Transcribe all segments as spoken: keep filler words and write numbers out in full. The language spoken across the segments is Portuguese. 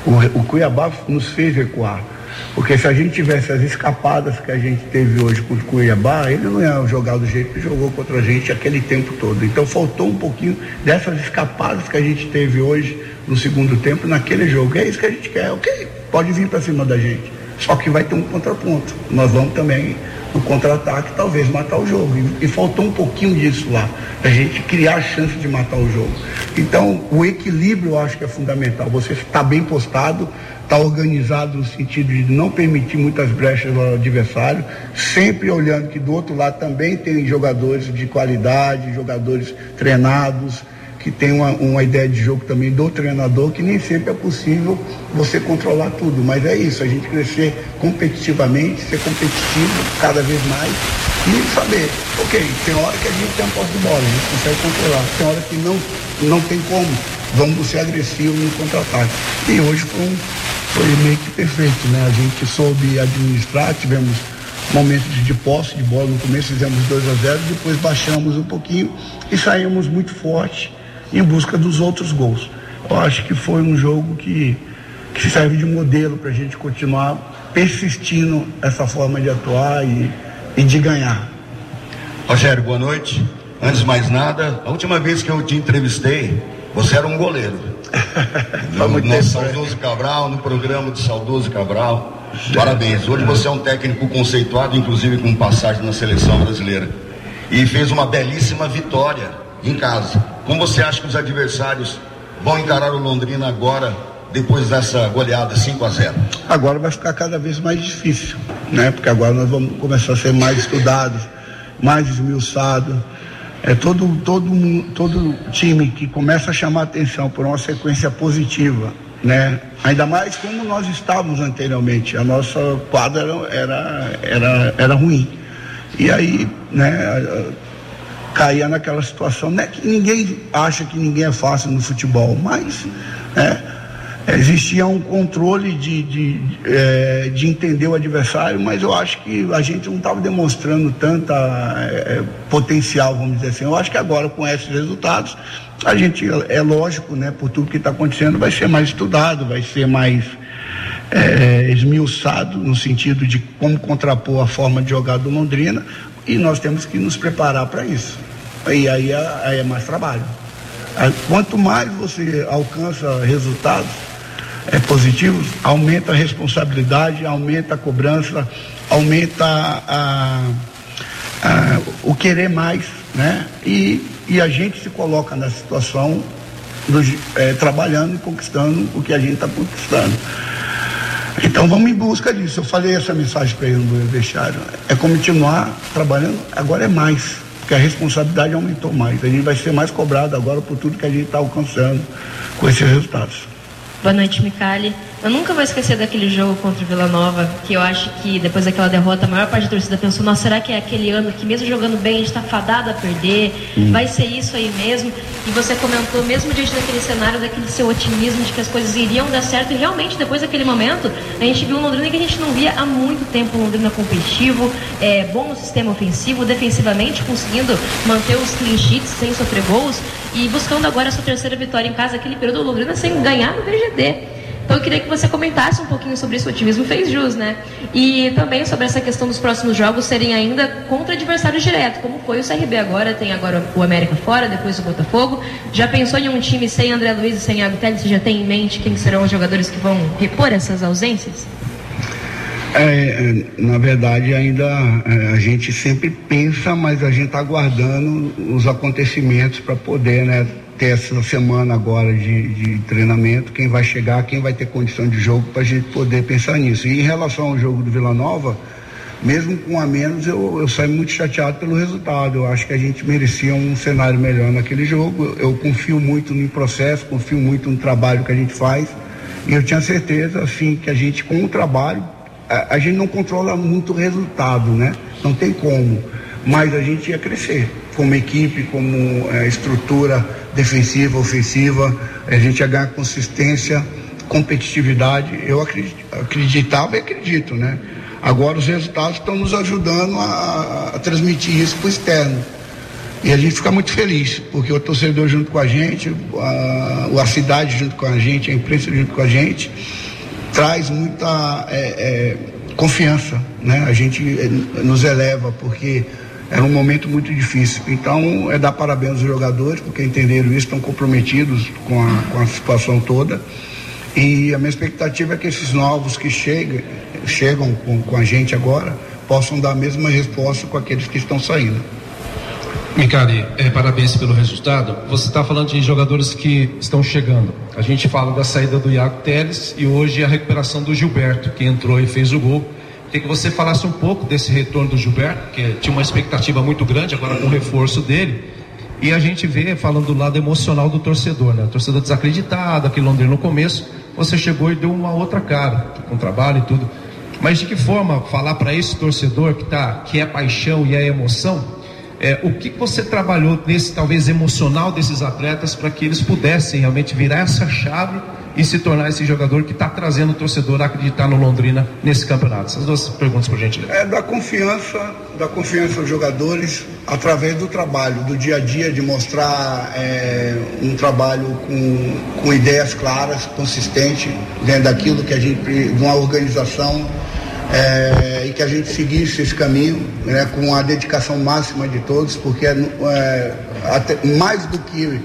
O, o Cuiabá nos fez recuar. Porque se a gente tivesse as escapadas que a gente teve hoje com o Cuiabá, ele não ia jogar do jeito que jogou contra a gente aquele tempo todo. Então faltou um pouquinho dessas escapadas que a gente teve hoje no segundo tempo naquele jogo. É isso que a gente quer. Ok, pode vir para cima da gente. Só que vai ter um contraponto. Nós vamos também no contra-ataque talvez matar o jogo. E, e faltou um pouquinho disso lá, a gente criar a chance de matar o jogo. Então o equilíbrio eu acho que é fundamental. Você está bem postado, está organizado no sentido de não permitir muitas brechas ao adversário, sempre olhando que do outro lado também tem jogadores de qualidade, jogadores treinados, que tem uma, uma ideia de jogo também do treinador, que nem sempre é possível você controlar tudo, mas é isso, a gente crescer competitivamente, ser competitivo cada vez mais e saber, ok, tem hora que a gente tem a posse de bola, a gente consegue controlar, tem hora que não, não tem como, vamos ser agressivos no contra-ataque. E hoje foi, um, foi meio que perfeito, né? A gente soube administrar, tivemos momentos de posse de bola no começo, fizemos dois a zero, depois baixamos um pouquinho e saímos muito forte em busca dos outros gols. Eu acho que foi um jogo que, que serve de modelo para a gente continuar persistindo essa forma de atuar e, e de ganhar. Rogério, boa noite. Antes de mais nada, a última vez que eu te entrevistei, você era um goleiro. no no tempo, Saudoso Cabral, no programa de Saudoso Cabral. Parabéns. Hoje você é um técnico conceituado, inclusive com passagem na seleção brasileira. E fez uma belíssima vitória em casa. Como você acha que os adversários vão encarar o Londrina agora, depois dessa goleada cinco a zero? Agora vai ficar cada vez mais difícil, né? Porque agora nós vamos começar a ser mais estudados, mais esmiuçados. É todo, todo, todo time que começa a chamar atenção por uma sequência positiva, né? Ainda mais como nós estávamos anteriormente, a nossa quadra era, era, era ruim. E aí, né, caía naquela situação, né, que ninguém acha que ninguém é fácil no futebol, mas né, existia um controle de, de, de, é, de entender o adversário, mas eu acho que a gente não estava demonstrando tanta é, potencial, vamos dizer assim. Eu acho que agora, com esses resultados, a gente, é lógico, né, por tudo que está acontecendo, vai ser mais estudado, vai ser mais é, esmiuçado no sentido de como contrapor a forma de jogar do Londrina, e nós temos que nos preparar para isso. E aí é, aí é mais trabalho. Quanto mais você alcança resultados é, positivos, aumenta a responsabilidade, aumenta a cobrança, aumenta a, a, o querer mais, né? E, e a gente se coloca na situação do, é, trabalhando e conquistando o que a gente está conquistando. Então vamos em busca disso. Eu falei essa mensagem para ele no vestiário. É continuar trabalhando, agora é mais, porque a responsabilidade aumentou mais. A gente vai ser mais cobrado agora por tudo que a gente está alcançando com esses resultados. Boa noite, Micali. Eu nunca vou esquecer daquele jogo contra o Vila Nova, que eu acho que depois daquela derrota, a maior parte da torcida pensou, nossa, será que é aquele ano que mesmo jogando bem a gente está fadado a perder? Hum. Vai ser isso aí mesmo? E você comentou, mesmo diante daquele cenário, daquele seu otimismo de que as coisas iriam dar certo, e realmente depois daquele momento, a gente viu um Londrina que a gente não via há muito tempo, um Londrina competitivo, é, bom no sistema ofensivo, defensivamente conseguindo manter os clean sheets sem sofrer gols, e buscando agora a sua terceira vitória em casa, aquele período do Londrina sem ganhar no B G D. Então eu queria que você comentasse um pouquinho sobre isso, o otimismo fez jus, né? E também sobre essa questão dos próximos jogos serem ainda contra adversários diretos, como foi o C R B agora, tem agora o América fora, depois o Botafogo. Já pensou em um time sem André Luiz e sem Iago Teles? Você já tem em mente quem serão os jogadores que vão repor essas ausências? É, na verdade ainda é, a gente sempre pensa, mas a gente está aguardando os acontecimentos para poder, né, ter essa semana agora de, de treinamento, quem vai chegar, quem vai ter condição de jogo, para a gente poder pensar nisso. E em relação ao jogo do Vila Nova, mesmo com a menos, eu, eu saio muito chateado pelo resultado. Eu acho que a gente merecia um cenário melhor naquele jogo. Eu confio muito no processo, confio muito no trabalho que a gente faz, e eu tinha certeza, assim, que a gente, com o trabalho, a, a gente não controla muito o resultado, né? Não tem como, mas a gente ia crescer como equipe, como é, estrutura defensiva, ofensiva, a gente ia ganhar consistência, competitividade. Eu acredit, acreditava e acredito, né? Agora os resultados estão nos ajudando a, a transmitir isso para o externo. E a gente fica muito feliz, porque o torcedor junto com a gente, a, a cidade junto com a gente, a imprensa junto com a gente, traz muita é, é, confiança, né? A gente é, nos eleva, porque era um momento muito difícil. Então, é dar parabéns aos jogadores, porque entenderam isso, estão comprometidos com a, com a situação toda. E a minha expectativa é que esses novos que chegam, chegam com, com a gente agora, possam dar a mesma resposta com aqueles que estão saindo. Micali, é, parabéns pelo resultado. Você está falando de jogadores que estão chegando. A gente fala da saída do Iago Teles e hoje a recuperação do Gilberto, que entrou e fez o gol. Queria que você falasse um pouco desse retorno do Gilberto, que tinha uma expectativa muito grande agora com o reforço dele. E a gente vê, falando do lado emocional do torcedor, né? O torcedor desacreditado, aquele Londrina no começo, você chegou e deu uma outra cara, com trabalho e tudo. Mas de que forma falar para esse torcedor que, tá, que é paixão e é emoção, é, o que você trabalhou nesse talvez emocional desses atletas para que eles pudessem realmente virar essa chave e se tornar esse jogador que está trazendo o torcedor a acreditar no Londrina nesse campeonato? Essas duas perguntas, por gentileza. É dar confiança, dar confiança aos jogadores através do trabalho, do dia a dia, de mostrar é, um trabalho com, com ideias claras, consistente, dentro daquilo que a gente, de uma organização, é, e que a gente seguisse esse caminho, né, com a dedicação máxima de todos, porque é, até, mais do que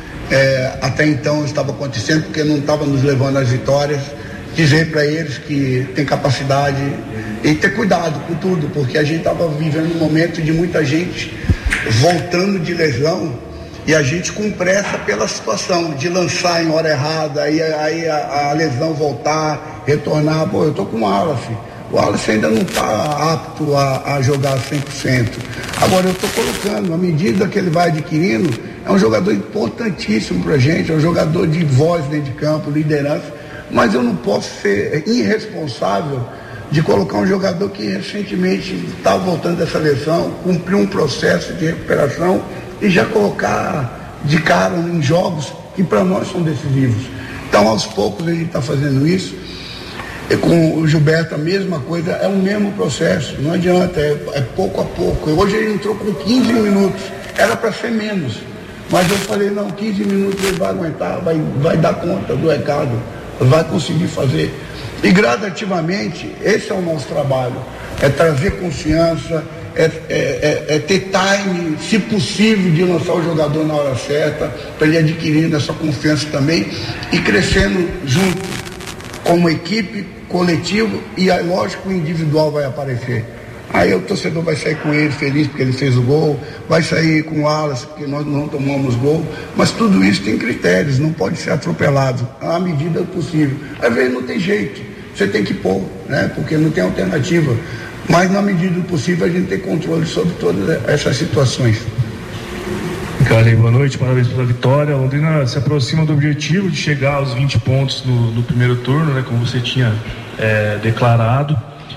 É, até então estava acontecendo, porque não estava nos levando às vitórias, dizer para eles que tem capacidade e ter cuidado com tudo, porque a gente estava vivendo um momento de muita gente voltando de lesão e a gente com pressa pela situação de lançar em hora errada, aí, aí a, a lesão voltar, retornar. Pô, eu tô com o Wallace, o Wallace ainda não está apto a, a jogar cem por cento. Agora eu estou colocando, à medida que ele vai adquirindo, é um jogador importantíssimo para a gente, é um jogador de voz dentro de campo, liderança, mas eu não posso ser irresponsável de colocar um jogador que recentemente está voltando dessa lesão, cumpriu um processo de recuperação e já colocar de cara em jogos que para nós são decisivos. Então, aos poucos a gente está fazendo isso. E com o Gilberto a mesma coisa, é o mesmo processo, não adianta, é, é pouco a pouco. Hoje ele entrou com quinze minutos, era para ser menos. Mas eu falei, não, quinze minutos ele vai aguentar, vai, vai dar conta do recado, vai conseguir fazer. E gradativamente, esse é o nosso trabalho, é trazer confiança, é, é, é, é ter time, se possível, de lançar o jogador na hora certa, para ele adquirindo essa confiança também e crescendo junto, como equipe, coletivo, e aí, lógico, o individual vai aparecer. Aí o torcedor vai sair com ele feliz porque ele fez o gol, vai sair com o Wallace porque nós não tomamos gol, mas tudo isso tem critérios, não pode ser atropelado, à medida possível. Às vezes não tem jeito, você tem que pôr, né? Porque não tem alternativa, mas na medida do possível a gente tem controle sobre todas essas situações. Micali, boa noite, parabéns pela vitória. A Londrina se aproxima do objetivo de chegar aos vinte pontos no, no primeiro turno, né, como você tinha é, declarado.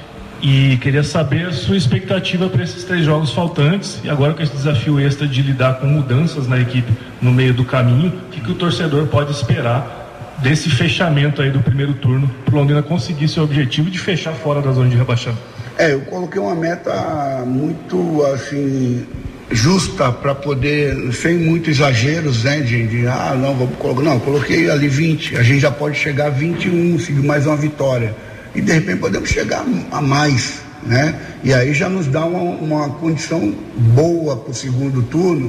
E queria saber a sua expectativa para esses três jogos faltantes e agora com esse desafio extra de lidar com mudanças na equipe no meio do caminho, o que, que o torcedor pode esperar desse fechamento aí do primeiro turno para o Londrina conseguir seu objetivo de fechar fora da zona de rebaixamento? É, eu coloquei uma meta muito assim justa para poder, sem muitos exageros, né, de, de ah, não, vamos colocar, não, coloquei ali vinte, a gente já pode chegar a vinte e um, seguir mais uma vitória. E de repente podemos chegar a mais, né? E aí já nos dá uma, uma condição boa para o segundo turno,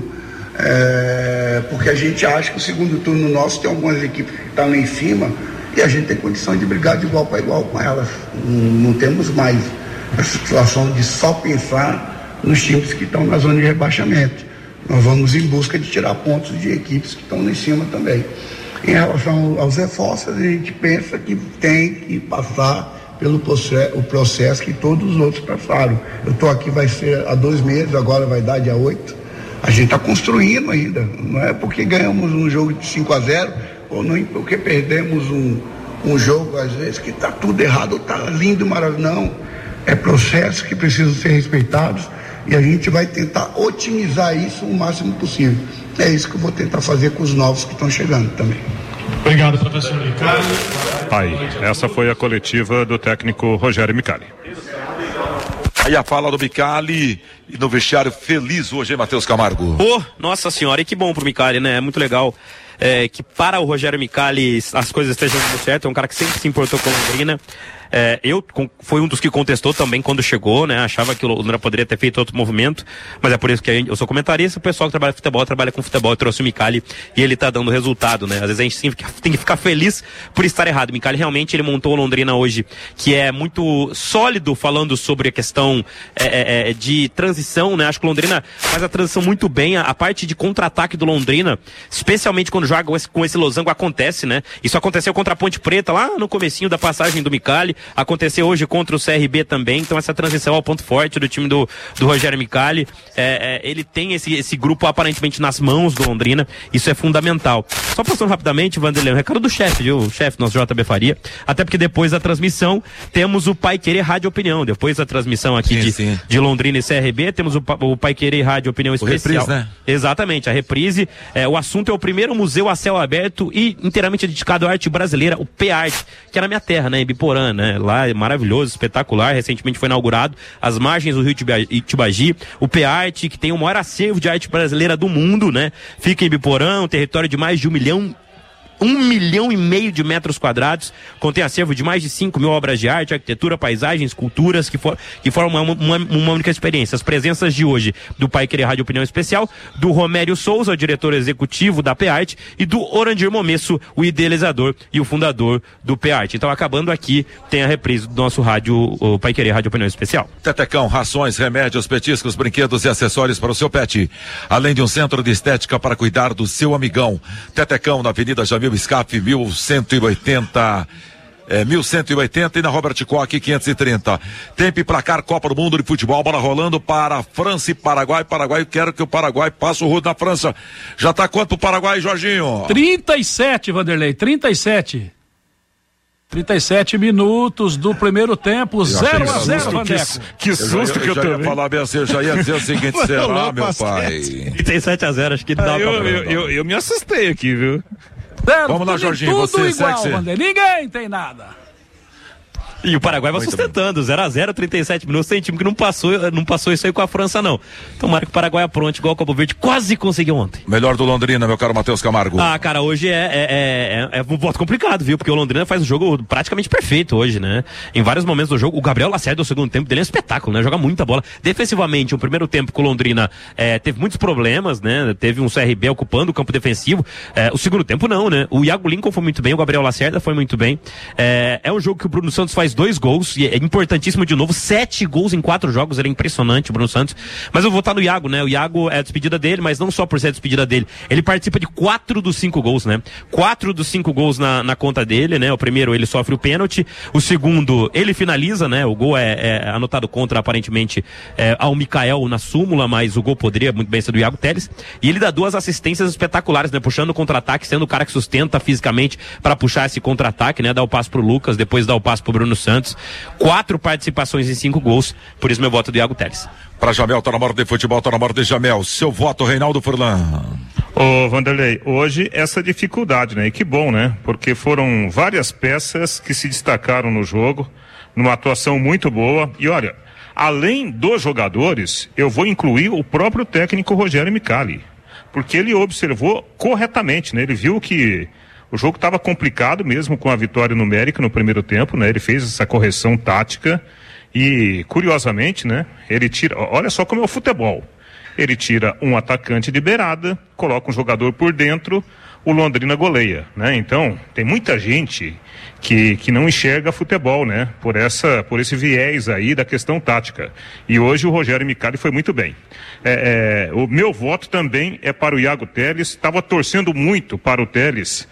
é, porque a gente acha que o segundo turno nosso tem algumas equipes que estão lá em cima e a gente tem condição de brigar de igual para igual com elas. Não, não temos mais essa situação de só pensar nos times que estão na zona de rebaixamento. Nós vamos em busca de tirar pontos de equipes que estão lá em cima também. Em relação aos reforços, a gente pensa que tem que passar pelo processo, o processo que todos os outros passaram. Eu estou aqui, vai ser há dois meses, agora vai dar dia oito. A gente está construindo ainda. Não é porque ganhamos um jogo de cinco a zero, ou não porque perdemos um, um jogo, às vezes, que está tudo errado, está lindo, maravilhoso. Não. É processos que precisam ser respeitados e a gente vai tentar otimizar isso o máximo possível. É isso que eu vou tentar fazer com os novos que estão chegando também. Obrigado, professor Micali. Aí, essa foi a coletiva do técnico Rogério Micali. Aí a fala do Micali e no vestiário feliz hoje, hein, Matheus Camargo? Pô, nossa senhora, e que bom pro Micali, né? É muito legal. É, que para o Rogério Micali as coisas estejam dando certo. É um cara que sempre se importou com a Londrina. É, eu com, foi um dos que contestou também quando chegou, né? Achava que o Londrina poderia ter feito outro movimento, mas é por isso que eu sou comentarista. O pessoal que trabalha com futebol, trabalha com futebol, trouxe o Micali e ele tá dando resultado, né? Às vezes a gente sim, tem que ficar feliz por estar errado. O Micali realmente ele montou o Londrina hoje, que é muito sólido, falando sobre a questão é, é, de transição, né? Acho que o Londrina faz a transição muito bem. A, a parte de contra-ataque do Londrina, especialmente quando joga com esse, com esse losango, acontece, né? Isso aconteceu contra a Ponte Preta lá no comecinho da passagem do Micali. Aconteceu hoje contra o C R B também, então essa transição é o ponto forte do time do, do Rogério Micali. É, é, ele tem esse, esse grupo aparentemente nas mãos do Londrina, isso é fundamental. Só passando rapidamente, Vanderlei, um recado do chefe, viu? O chefe, nosso J B Faria, até porque depois da transmissão temos o Pai Querer Rádio Opinião, depois da transmissão aqui sim, de, sim. de Londrina e C R B, temos o, o Pai Querer Rádio Opinião especial. O reprise, né? Exatamente, a reprise. É, o assunto é o primeiro museu a céu aberto e inteiramente dedicado à arte brasileira, o P-Art, que é na minha terra, né? Em Biporã, né? Lá é maravilhoso, espetacular, recentemente foi inaugurado, as margens do Rio Itibagi, o P-Art, que tem o maior acervo de arte brasileira do mundo, né? Fica em Biporã, um território de mais de um milhão Um milhão e meio de metros quadrados, contém acervo de mais de cinco mil obras de arte, arquitetura, paisagens, culturas, que, for, que formam uma, uma, uma única experiência. As presenças de hoje do Pai Querer Rádio Opinião Especial, do Romério Souza, diretor executivo da P-Art, e do Orandir Momesso, o idealizador e o fundador do P-Art. Então, acabando aqui, tem a reprise do nosso rádio, o Pai Querer Rádio Opinião Especial. Tetecão, rações, remédios, petiscos, brinquedos e acessórios para o seu pet, além de um centro de estética para cuidar do seu amigão. Tetecão, na Avenida Jamil Scaf, mil cento e oitenta, é, mil cento e oitenta e na Robert Koch quinhentos e trinta. Tempo e placar Copa do Mundo de Futebol, bola rolando para França e Paraguai. Paraguai, quero que o Paraguai passe o rodo na França. Já tá quanto pro Paraguai, Jorginho? trinta e sete, Vanderlei, trinta e sete. trinta e sete minutos do primeiro tempo, zero a zero, Vandeco. Que, que susto que eu, eu, eu, eu ia falar bem assim, eu já ia dizer o seguinte, será, meu pai? trinta e sete a zero, acho que dá ah, eu, pra... Eu, eu, eu me assustei aqui, viu? Zero, vamos lá, Jorginho, tudo você igual, sexy. Ninguém tem nada. E o Paraguai vai muito sustentando, zero a zero, trinta e sete minutos, tem time que não passou, não passou isso aí com a França, não. Tomara que o Paraguai apronte, igual o Cabo Verde quase conseguiu ontem. Melhor do Londrina, meu caro Matheus Camargo. Ah, cara, hoje é, é, é, é um voto complicado, viu? Porque o Londrina faz um jogo praticamente perfeito hoje, né? Em vários momentos do jogo, o Gabriel Lacerda, o segundo tempo dele é um espetáculo, né? Joga muita bola. Defensivamente, o primeiro tempo com o Londrina é, teve muitos problemas, né? Teve um C R B ocupando o campo defensivo. É, o segundo tempo não, né? O Iago Lincoln foi muito bem, o Gabriel Lacerda foi muito bem. É, é um jogo que o Bruno Santos faz dois gols e é importantíssimo de novo, sete gols em quatro jogos, ele é impressionante, o Bruno Santos. Mas eu vou votar no Iago, né? O Iago é a despedida dele, mas não só por ser a despedida dele, ele participa de quatro dos cinco gols, né? Quatro dos cinco gols na, na conta dele, né? O primeiro ele sofre o pênalti, o segundo ele finaliza, né? O gol é, é anotado contra, aparentemente, é, ao Mikael na súmula, mas o gol poderia muito bem ser do Iago Teles. E ele dá duas assistências espetaculares, né? Puxando o contra-ataque, sendo o cara que sustenta fisicamente para puxar esse contra-ataque, né? Dá o passo pro Lucas, depois dá o passo pro Bruno Santos. Quatro participações em cinco gols, por isso meu voto do Iago Teles. Para Jamel, tá na hora de futebol, tá na hora de Jamel. Seu voto, Reinaldo Furlan. Ô, Vanderlei, hoje essa dificuldade, né? E que bom, né? Porque foram várias peças que se destacaram no jogo, numa atuação muito boa. E olha, além dos jogadores, eu vou incluir o próprio técnico Rogério Micali, porque ele observou corretamente, né? Ele viu que o jogo estava complicado mesmo com a vitória numérica no primeiro tempo, né? Ele fez essa correção tática e, curiosamente, né? Ele tira, olha só como é o futebol. Ele tira um atacante de beirada, coloca um jogador por dentro, o Londrina goleia, né? Então, tem muita gente que, que não enxerga futebol, né? Por essa, por esse viés aí da questão tática. E hoje o Rogério Micali foi muito bem. É, é, o meu voto também é para o Iago Teles. Estava torcendo muito para o Teles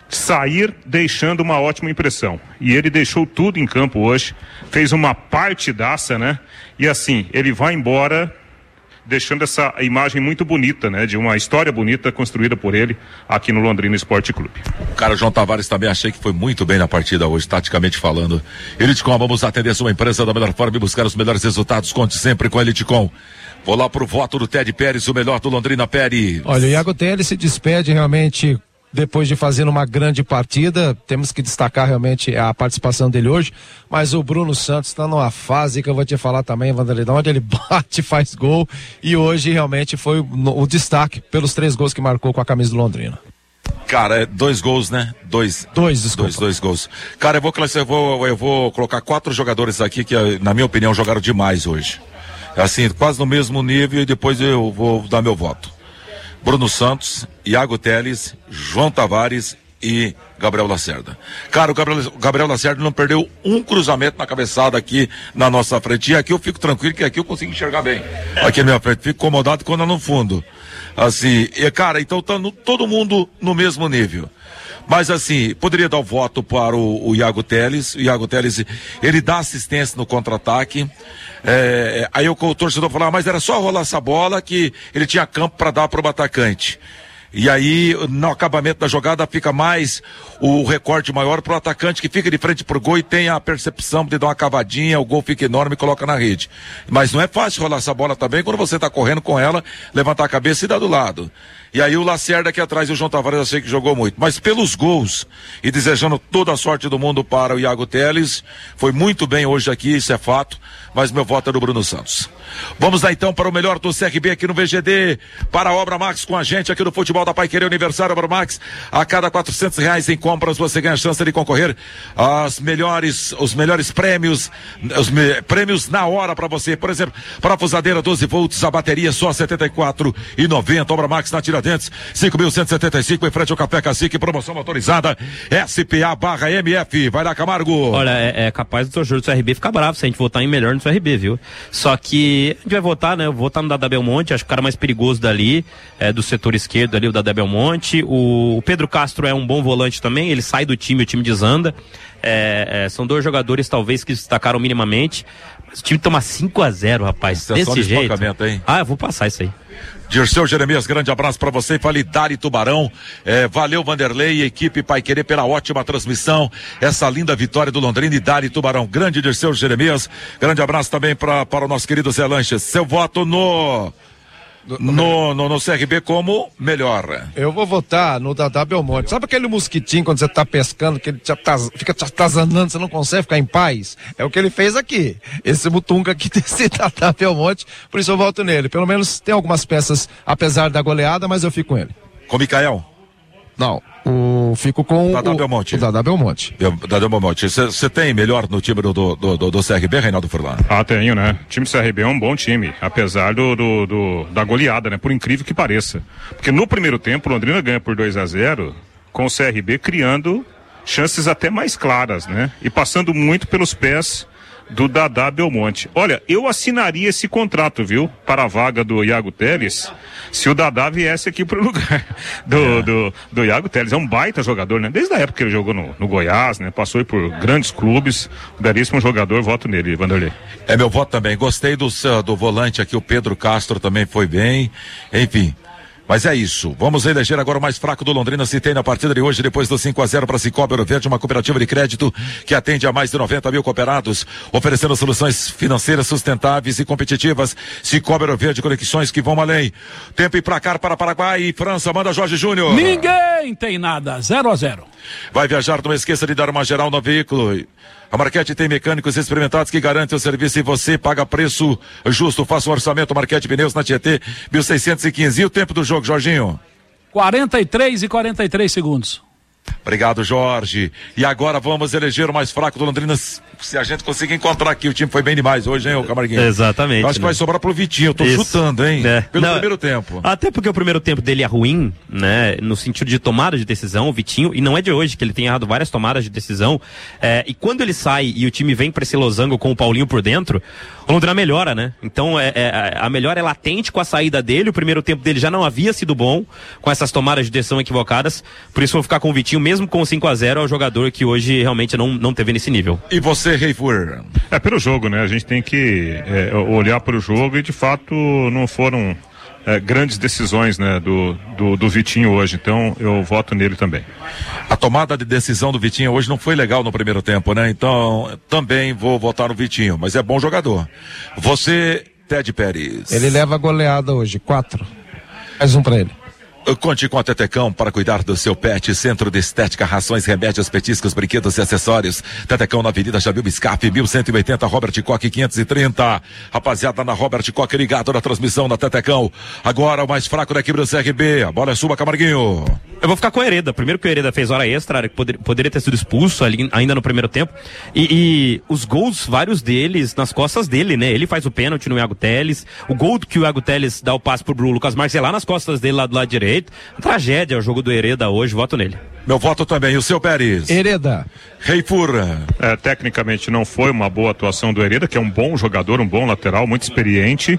sair deixando uma ótima impressão. E ele deixou tudo em campo hoje, fez uma partidaça, né? E assim, ele vai embora deixando essa imagem muito bonita, né? De uma história bonita construída por ele aqui no Londrina Esporte Clube. Cara, o João Tavares também achei que foi muito bem na partida hoje, taticamente falando. Elitecom, vamos atender sua empresa da melhor forma e buscar os melhores resultados. Conte sempre com a Elitecom. Vou lá pro voto do Ted Pérez, o melhor do Londrina Pérez. Olha, o Iago Teles se despede realmente depois de fazer uma grande partida. Temos que destacar realmente a participação dele hoje, mas o Bruno Santos está numa fase que eu vou te falar também, Vanderlei, onde ele bate, faz gol, e hoje realmente foi o, o destaque pelos três gols que marcou com a camisa do Londrina. Cara, é dois gols, né? Dois. Dois, desculpa. Dois, dois gols. Cara, eu vou, eu vou, eu vou colocar quatro jogadores aqui que, na minha opinião, jogaram demais hoje. Assim, quase no mesmo nível, e depois eu vou dar meu voto. Bruno Santos, Iago Teles, João Tavares e Gabriel Lacerda. Cara, o Gabriel, o Gabriel Lacerda não perdeu um cruzamento na cabeçada aqui na nossa frente. E aqui eu fico tranquilo, que aqui eu consigo enxergar bem. Aqui na minha frente, fico incomodado quando é no fundo. Assim, e cara, então tá no, todo mundo no mesmo nível. Mas assim, poderia dar o voto para o, o Iago Teles. O Iago Teles, ele dá assistência no contra-ataque. É, aí o, o torcedor falava, mas era só rolar essa bola que ele tinha campo para dar para o atacante. E aí, no acabamento da jogada, fica mais o recorte maior para o atacante que fica de frente pro gol e tem a percepção de dar uma cavadinha, o gol fica enorme e coloca na rede. Mas não é fácil rolar essa bola também quando você está correndo com ela, levantar a cabeça e dar do lado. E aí o Lacerda aqui atrás e o João Tavares eu sei que jogou muito. Mas pelos gols e desejando toda a sorte do mundo para o Iago Teles, foi muito bem hoje aqui, isso é fato, mas meu voto é do Bruno Santos. Vamos lá então para o melhor do C R B aqui no V G D, para a Obra Max com a gente aqui no Futebol da Paiquerê Aniversário Obra Max. A cada quatrocentos reais em compras você ganha a chance de concorrer às melhores, os melhores prêmios, os me, prêmios na hora para você. Por exemplo, parafusadeira doze volts, a bateria só setenta e quatro reais e noventa centavos. Obra Max na Tiradentes, cinco mil cento e setenta e cinco, em frente ao Café Cacique, promoção autorizada S P A barra M F. Vai lá, Camargo. Olha, é, é capaz do torcedor do C R B ficar bravo se a gente votar em melhor no C R B, viu? Só que a gente vai votar, né? Eu vou votar no Dadá Belmonte, acho que o cara mais perigoso dali, é, do setor esquerdo ali, o Dadá Belmonte. O, o Pedro Castro é um bom volante também, ele sai do time, o time desanda. É, é, são dois jogadores talvez que destacaram minimamente, mas o time toma cinco a zero, rapaz, é desse jeito. Hein? Ah, eu vou passar isso aí. Dirceu Jeremias, grande abraço pra você. Fale Dari Tubarão. É, valeu, Vanderlei e equipe Paiquerê pela ótima transmissão. Essa linda vitória do Londrina e Dari Tubarão. Grande Dirceu Jeremias. Grande abraço também pra, para o nosso querido Zé Lanches. Seu voto no. No, no, no C R B como melhor. Eu vou votar no Dadá Belmonte. Sabe aquele mosquitinho quando você tá pescando, que ele te ataz... fica te atazanando, você não consegue ficar em paz? É o que ele fez aqui. Esse mutunga aqui desse Dadá Belmonte, por isso eu voto nele. Pelo menos tem algumas peças, apesar da goleada, mas eu fico com ele. Com o Micael? Não, o, fico com o Dadá Belmonte. O Dadá Belmonte. Dadá Belmonte. Você tem melhor no time do, do, do, do C R B, Reinaldo Furlan? Ah, tenho, né? O time do C R B é um bom time, apesar do, do, do da goleada, né? Por incrível que pareça. Porque no primeiro tempo, o Londrina ganha por dois a zero, com o C R B criando chances até mais claras, né? E passando muito pelos pés do Dadá Belmonte. Olha, eu assinaria esse contrato, viu? Para a vaga do Iago Teles, se o Dadá viesse aqui pro lugar do, é. do, do Iago Teles. É um baita jogador, né? Desde a época que ele jogou no, no Goiás, né? Passou por grandes clubes, belíssimo jogador, voto nele, Vanderlei. É meu voto também. Gostei do, do volante aqui, o Pedro Castro também foi bem, enfim. Mas é isso. Vamos eleger agora o mais fraco do Londrina. Se tem na partida de hoje, depois do cinco a zero para Cicobi Ouro Verde, uma cooperativa de crédito que atende a mais de noventa mil cooperados, oferecendo soluções financeiras sustentáveis e competitivas. Cicobi Ouro Verde, conexões que vão além. Tempo e placar para Paraguai e França. Manda Jorge Júnior. Ninguém tem nada. zero a zero. Vai viajar, não esqueça de dar uma geral no veículo. A Marquete tem mecânicos experimentados que garantem o serviço e você paga preço justo. Faça um orçamento Marquete Pneus na Tietê, mil seiscentos e quinze. E o tempo do jogo, Jorginho? quarenta e três e quarenta e três segundos. Obrigado, Jorge. E agora vamos eleger o mais fraco do Londrina. Se a gente conseguir encontrar aqui, o time foi bem demais hoje, hein, o Camarguinho? Exatamente. Eu acho que né? vai sobrar pro Vitinho. Eu tô Isso. chutando, hein? É. Pelo Não, primeiro tempo. Até porque o primeiro tempo dele é ruim, né? No sentido de tomada de decisão, o Vitinho, e não é de hoje que ele tem errado várias tomadas de decisão. É, e quando ele sai e o time vem pra esse losango com o Paulinho por dentro, o Londrina melhora, né? Então é, é, a melhora é latente com a saída dele. O primeiro tempo dele já não havia sido bom com essas tomadas de decisão equivocadas. Por isso vou ficar com o Vitinho, mesmo com o cinco a zero, é o jogador que hoje realmente não, não teve nesse nível. E você, Reifur? É pelo jogo, né? A gente tem que é, olhar para o jogo e de fato não foram é, grandes decisões, né, do, do, do Vitinho hoje. Então eu voto nele também. A tomada de decisão do Vitinho hoje não foi legal no primeiro tempo, né? Então também vou votar no Vitinho, mas é bom jogador. Você, Ted Pérez? Ele leva a goleada hoje, quatro. Mais um para ele. Conte com a Tetecão para cuidar do seu pet. Centro de Estética, rações, remédios, petiscos, brinquedos e acessórios. Tetecão na Avenida Jamil Biscap, mil cento e oitenta, Robert Koch quinhentos e trinta. Rapaziada, na Robert Koch, ligado na transmissão da Tetecão. Agora o mais fraco da equipe do C R B. A bola é sua, Camarguinho. Eu vou ficar com o Hereda. Primeiro que o Hereda fez hora extra, que poder, poderia ter sido expulso ali ainda no primeiro tempo. E, e os gols, vários deles, nas costas dele, né? Ele faz o pênalti no Iago Teles. O gol que o Iago Teles dá o passe pro Bruno Lucas Marques é lá nas costas dele, lá do lado direito. Tragédia o jogo do Hereda hoje, voto nele. Meu voto também, o seu Pérez. Hereda. Rei Fura. É, tecnicamente não foi uma boa atuação do Hereda, que é um bom jogador, um bom lateral, muito experiente,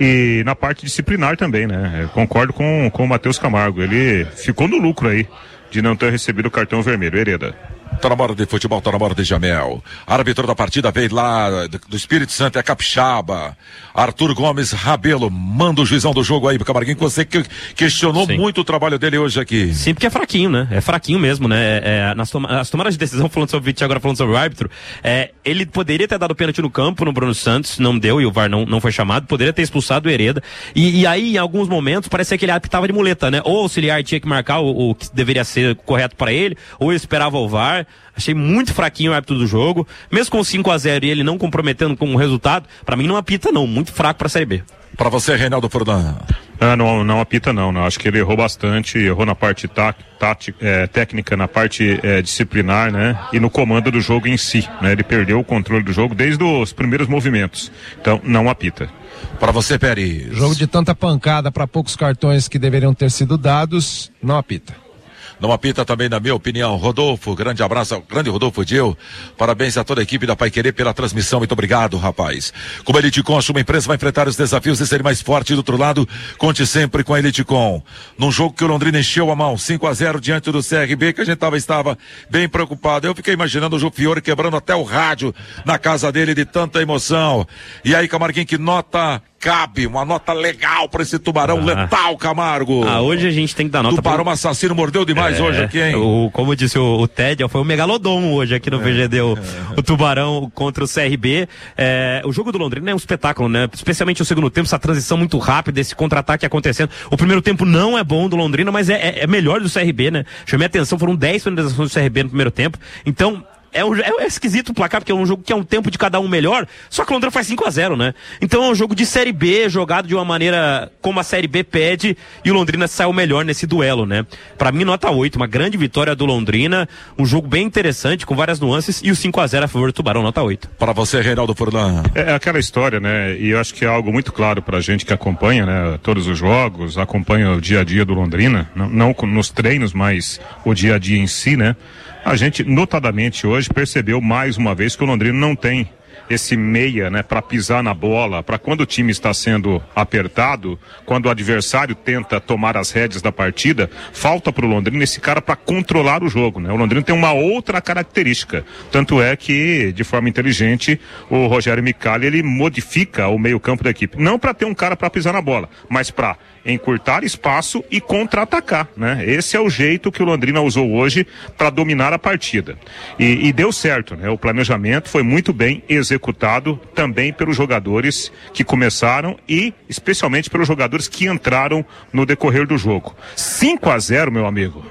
e na parte disciplinar também, né? Eu concordo com, com o Matheus Camargo, ele ficou no lucro aí de não ter recebido o cartão vermelho. Hereda. Tá na hora de futebol, tá na hora de Jamel. Árbitro da partida veio lá do Espírito Santo, é Capixaba. Arthur Gomes Rabelo, manda o juizão do jogo aí, Camarguinho, que você que questionou Sim. muito o trabalho dele hoje aqui. Sim, porque é fraquinho, né? É fraquinho mesmo, né? É, é, nas, toma, nas tomadas de decisão, falando sobre o Vitinho, agora falando sobre o árbitro, é, ele poderia ter dado pênalti no campo, no Bruno Santos, não deu e o V A R não, não foi chamado, poderia ter expulsado o Hereda. E, e aí, em alguns momentos, parecia que ele apitava de muleta, né? Ou o auxiliar tinha que marcar o, o que deveria ser correto para ele, ou ele esperava o V A R. Achei muito fraquinho o árbitro do jogo, mesmo com cinco a zero e ele não comprometendo com o resultado, pra mim não apita não, muito fraco pra Série B. Pra você, Reinaldo Furlan. Ah, não, não apita não, não, acho que ele errou bastante, errou na parte tá, tática, é, técnica, na parte é, disciplinar, né, e no comando do jogo em si, né, ele perdeu o controle do jogo desde os primeiros movimentos, então não apita. Para você, Pérez. Jogo de tanta pancada para poucos cartões que deveriam ter sido dados, não apita. Não apita também, na minha opinião. Rodolfo, grande abraço, grande Rodolfo Dil. Parabéns a toda a equipe da Paiquerê pela transmissão. Muito obrigado, rapaz. Como a Elitecom, uma empresa vai enfrentar os desafios e ser mais forte do outro lado, conte sempre com a Elitecom. Num jogo que o Londrina encheu a mão, cinco a zero diante do C R B, que a gente tava, estava bem preocupado. Eu fiquei imaginando o Ju Fiore quebrando até o rádio na casa dele de tanta emoção. E aí, Camarguinho, que nota cabe, uma nota legal pra esse tubarão ah. letal, Camargo. Ah, hoje a gente tem que dar nota. Tubarão pra... assassino mordeu demais é, hoje aqui, hein? O, como disse o, o Ted, foi o megalodon hoje aqui no é, V G D, o, é. o tubarão contra o C R B. É, o jogo do Londrina é um espetáculo, né? Especialmente o segundo tempo, essa transição muito rápida, esse contra-ataque acontecendo. O primeiro tempo não é bom do Londrina, mas é, é, é melhor do C R B, né? Chamei a atenção, foram dez finalizações do C R B no primeiro tempo. Então, É, um, é esquisito o placar, porque é um jogo que é um tempo de cada um melhor, só que o Londrina faz cinco a zero, né? Então é um jogo de Série B, jogado de uma maneira como a Série B pede, e o Londrina saiu melhor nesse duelo, né? Pra mim, nota oito, uma grande vitória do Londrina, um jogo bem interessante, com várias nuances, e o cinco a zero a favor do Tubarão, nota oito. Para você, Reinaldo Furlan. É aquela história, né? E eu acho que é algo muito claro pra gente que acompanha, né? Todos os jogos, acompanha o dia a dia do Londrina, não, não nos treinos, mas o dia a dia em si, né? A gente, notadamente hoje, percebeu mais uma vez que o Londrina não tem esse meia, né, para pisar na bola, para quando o time está sendo apertado, quando o adversário tenta tomar as rédeas da partida, falta para o Londrina esse cara para controlar o jogo, né? O Londrina tem uma outra característica, tanto é que, de forma inteligente, o Rogério Micali, ele modifica o meio-campo da equipe, não para ter um cara para pisar na bola, mas para encurtar espaço e contra-atacar, né? Esse é o jeito que o Londrina usou hoje para dominar a partida. E, e deu certo, né? O planejamento foi muito bem executado também pelos jogadores que começaram e especialmente pelos jogadores que entraram no decorrer do jogo. cinco a zero, meu amigo.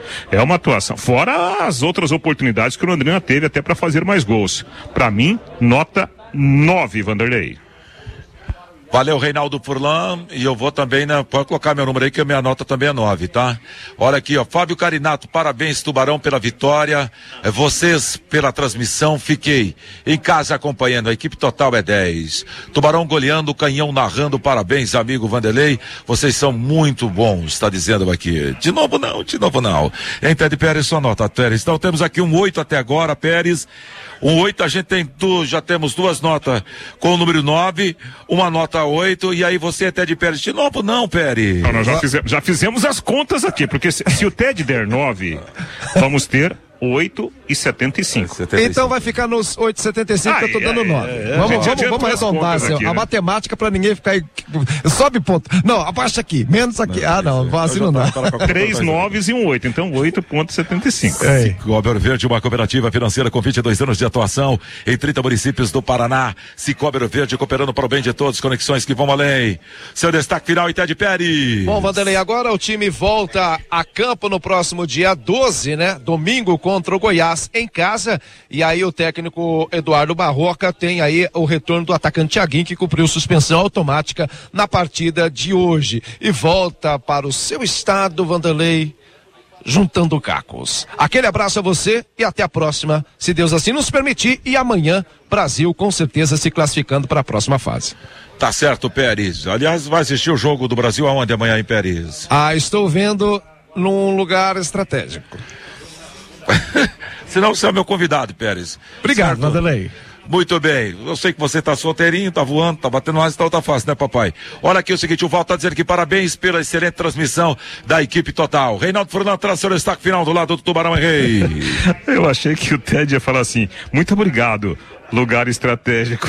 É uma atuação. Fora as outras oportunidades que o Londrina teve até para fazer mais gols. Para mim, nota nove, Vanderlei. Valeu, Reinaldo Furlan, e eu vou também, né, pode colocar meu número aí que a minha nota também é nove, tá? Olha aqui, ó, Fábio Carinato, parabéns, Tubarão, pela vitória, é, vocês pela transmissão, fiquei em casa acompanhando, a equipe total é dez. Tubarão goleando, Canhão narrando, parabéns, amigo Vanderlei, vocês são muito bons, está dizendo aqui. De novo não, de novo não. Hein, Ted Pérez, sua nota, Pérez. Então temos aqui um oito até agora, Pérez. Um oito, a gente tem tu, já temos duas notas com o número nove, uma nota oito, e aí você é Ted Pérez. De novo não, Pérez. Não, nós já fizemos, já fizemos as contas aqui, porque se, se o Ted der nove, vamos ter oito e setenta e cinco. Então vai ficar nos oito e setenta e cinco que eu tô dando nove. É, é, vamos vamos, vamos, vamos arredondar assim, aqui, a né? matemática pra ninguém ficar aí. Sobe ponto. Não, abaixa aqui, menos aqui. Ah, não, assim não dá. Três noves e um oito, então oito vírgula setenta e cinco. Cicobi Ouro Verde, uma cooperativa financeira com vinte e dois anos de atuação em trinta municípios do Paraná. Cicobi Ouro Verde, cooperando para o bem de todos, conexões que vão além. Seu destaque final, Ited Pérez. Bom, Vanderlei, agora o time volta a campo no próximo dia doze, né? Domingo contra o Goiás em casa. E aí o técnico Eduardo Barroca tem aí o retorno do atacante Thiaguinho, que cumpriu suspensão automática na partida de hoje. E volta para o seu estado, Vanderlei, juntando cacos. Aquele abraço a você e até a próxima, se Deus assim nos permitir. E amanhã, Brasil com certeza se classificando para a próxima fase. Tá certo, Pérez. Aliás, vai assistir o jogo do Brasil aonde amanhã, em Pérez? Ah, estou vendo num lugar estratégico. Senão você é meu convidado, Pérez. Obrigado, Vanderlei. Muito bem, eu sei que você tá solteirinho, tá voando, tá batendo mais, então tá fácil, né, papai? Olha aqui o seguinte, o Val tá dizendo que parabéns pela excelente transmissão da equipe total. Reinaldo Fernando traz seu destaque final do lado do Tubarão Rei. Eu achei que o Ted ia falar assim, muito obrigado, lugar estratégico.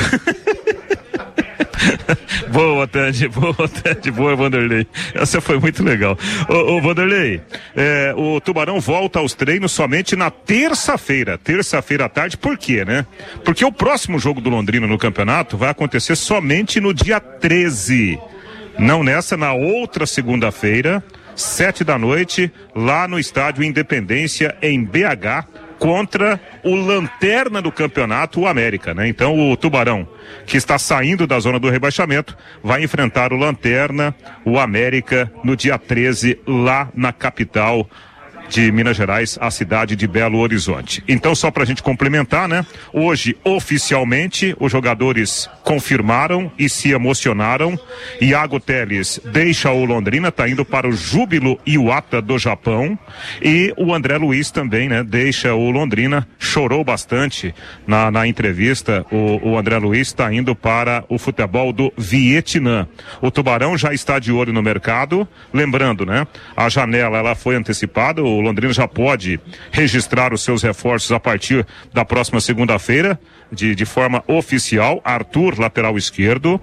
Boa, Ted, boa, Ted, boa, Vanderlei. Essa foi muito legal. Ô, ô Vanderlei, é, o Tubarão volta aos treinos somente na terça-feira, terça-feira à tarde, por quê, né? Porque o próximo jogo do Londrina no campeonato vai acontecer somente no dia treze. Não nessa, na outra segunda-feira, sete da noite, lá no Estádio Independência, em B H, contra o lanterna do campeonato, o América, né? Então o Tubarão, que está saindo da zona do rebaixamento, vai enfrentar o lanterna, o América, no dia treze, lá na capital de Minas Gerais, a cidade de Belo Horizonte. Então, só pra gente complementar, né? Hoje, oficialmente, os jogadores confirmaram e se emocionaram. Iago Teles deixa o Londrina, tá indo para o Júbilo Iwata do Japão. E o André Luiz também, né? Deixa o Londrina, chorou bastante na, na entrevista. O, o André Luiz está indo para o futebol do Vietnã. O Tubarão já está de olho no mercado. Lembrando, né? A janela, ela foi antecipada. O Londrina já pode registrar os seus reforços a partir da próxima segunda-feira, de, de forma oficial. Arthur, lateral esquerdo,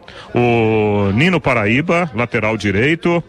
o Nino Paraíba, lateral direito,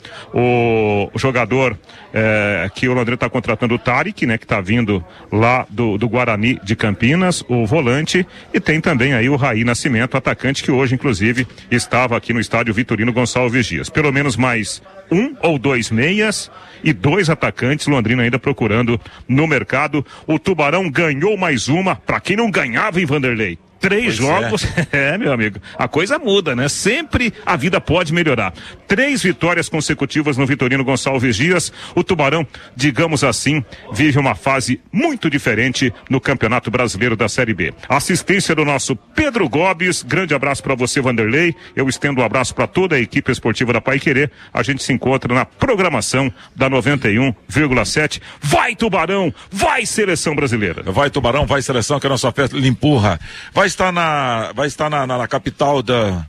o jogador é, que o Londrina está contratando, o Tarek, né, que está vindo lá do, do Guarani de Campinas, o volante, e tem também aí o Raí Nascimento, atacante, que hoje, inclusive, estava aqui no estádio Vitorino Gonçalves Dias. Pelo menos mais um ou dois meias e dois atacantes, Londrina ainda procurando no mercado. O Tubarão ganhou mais uma, pra quem não ganhava em Vanderlei. Três pois jogos, é. é, meu amigo, a coisa muda, né? Sempre a vida pode melhorar. Três vitórias consecutivas no Vitorino Gonçalves Dias. O Tubarão, digamos assim, vive uma fase muito diferente no Campeonato Brasileiro da Série B. Assistência do nosso Pedro Gobes, grande abraço para você, Vanderlei. Eu estendo um abraço para toda a equipe esportiva da Paiquerê. A gente se encontra na programação da noventa e um vírgula sete. Vai, Tubarão! Vai, Seleção Brasileira! Vai, Tubarão, vai, Seleção, que a nossa festa lhe empurra. Vai estar na, vai estar na, na, na capital da,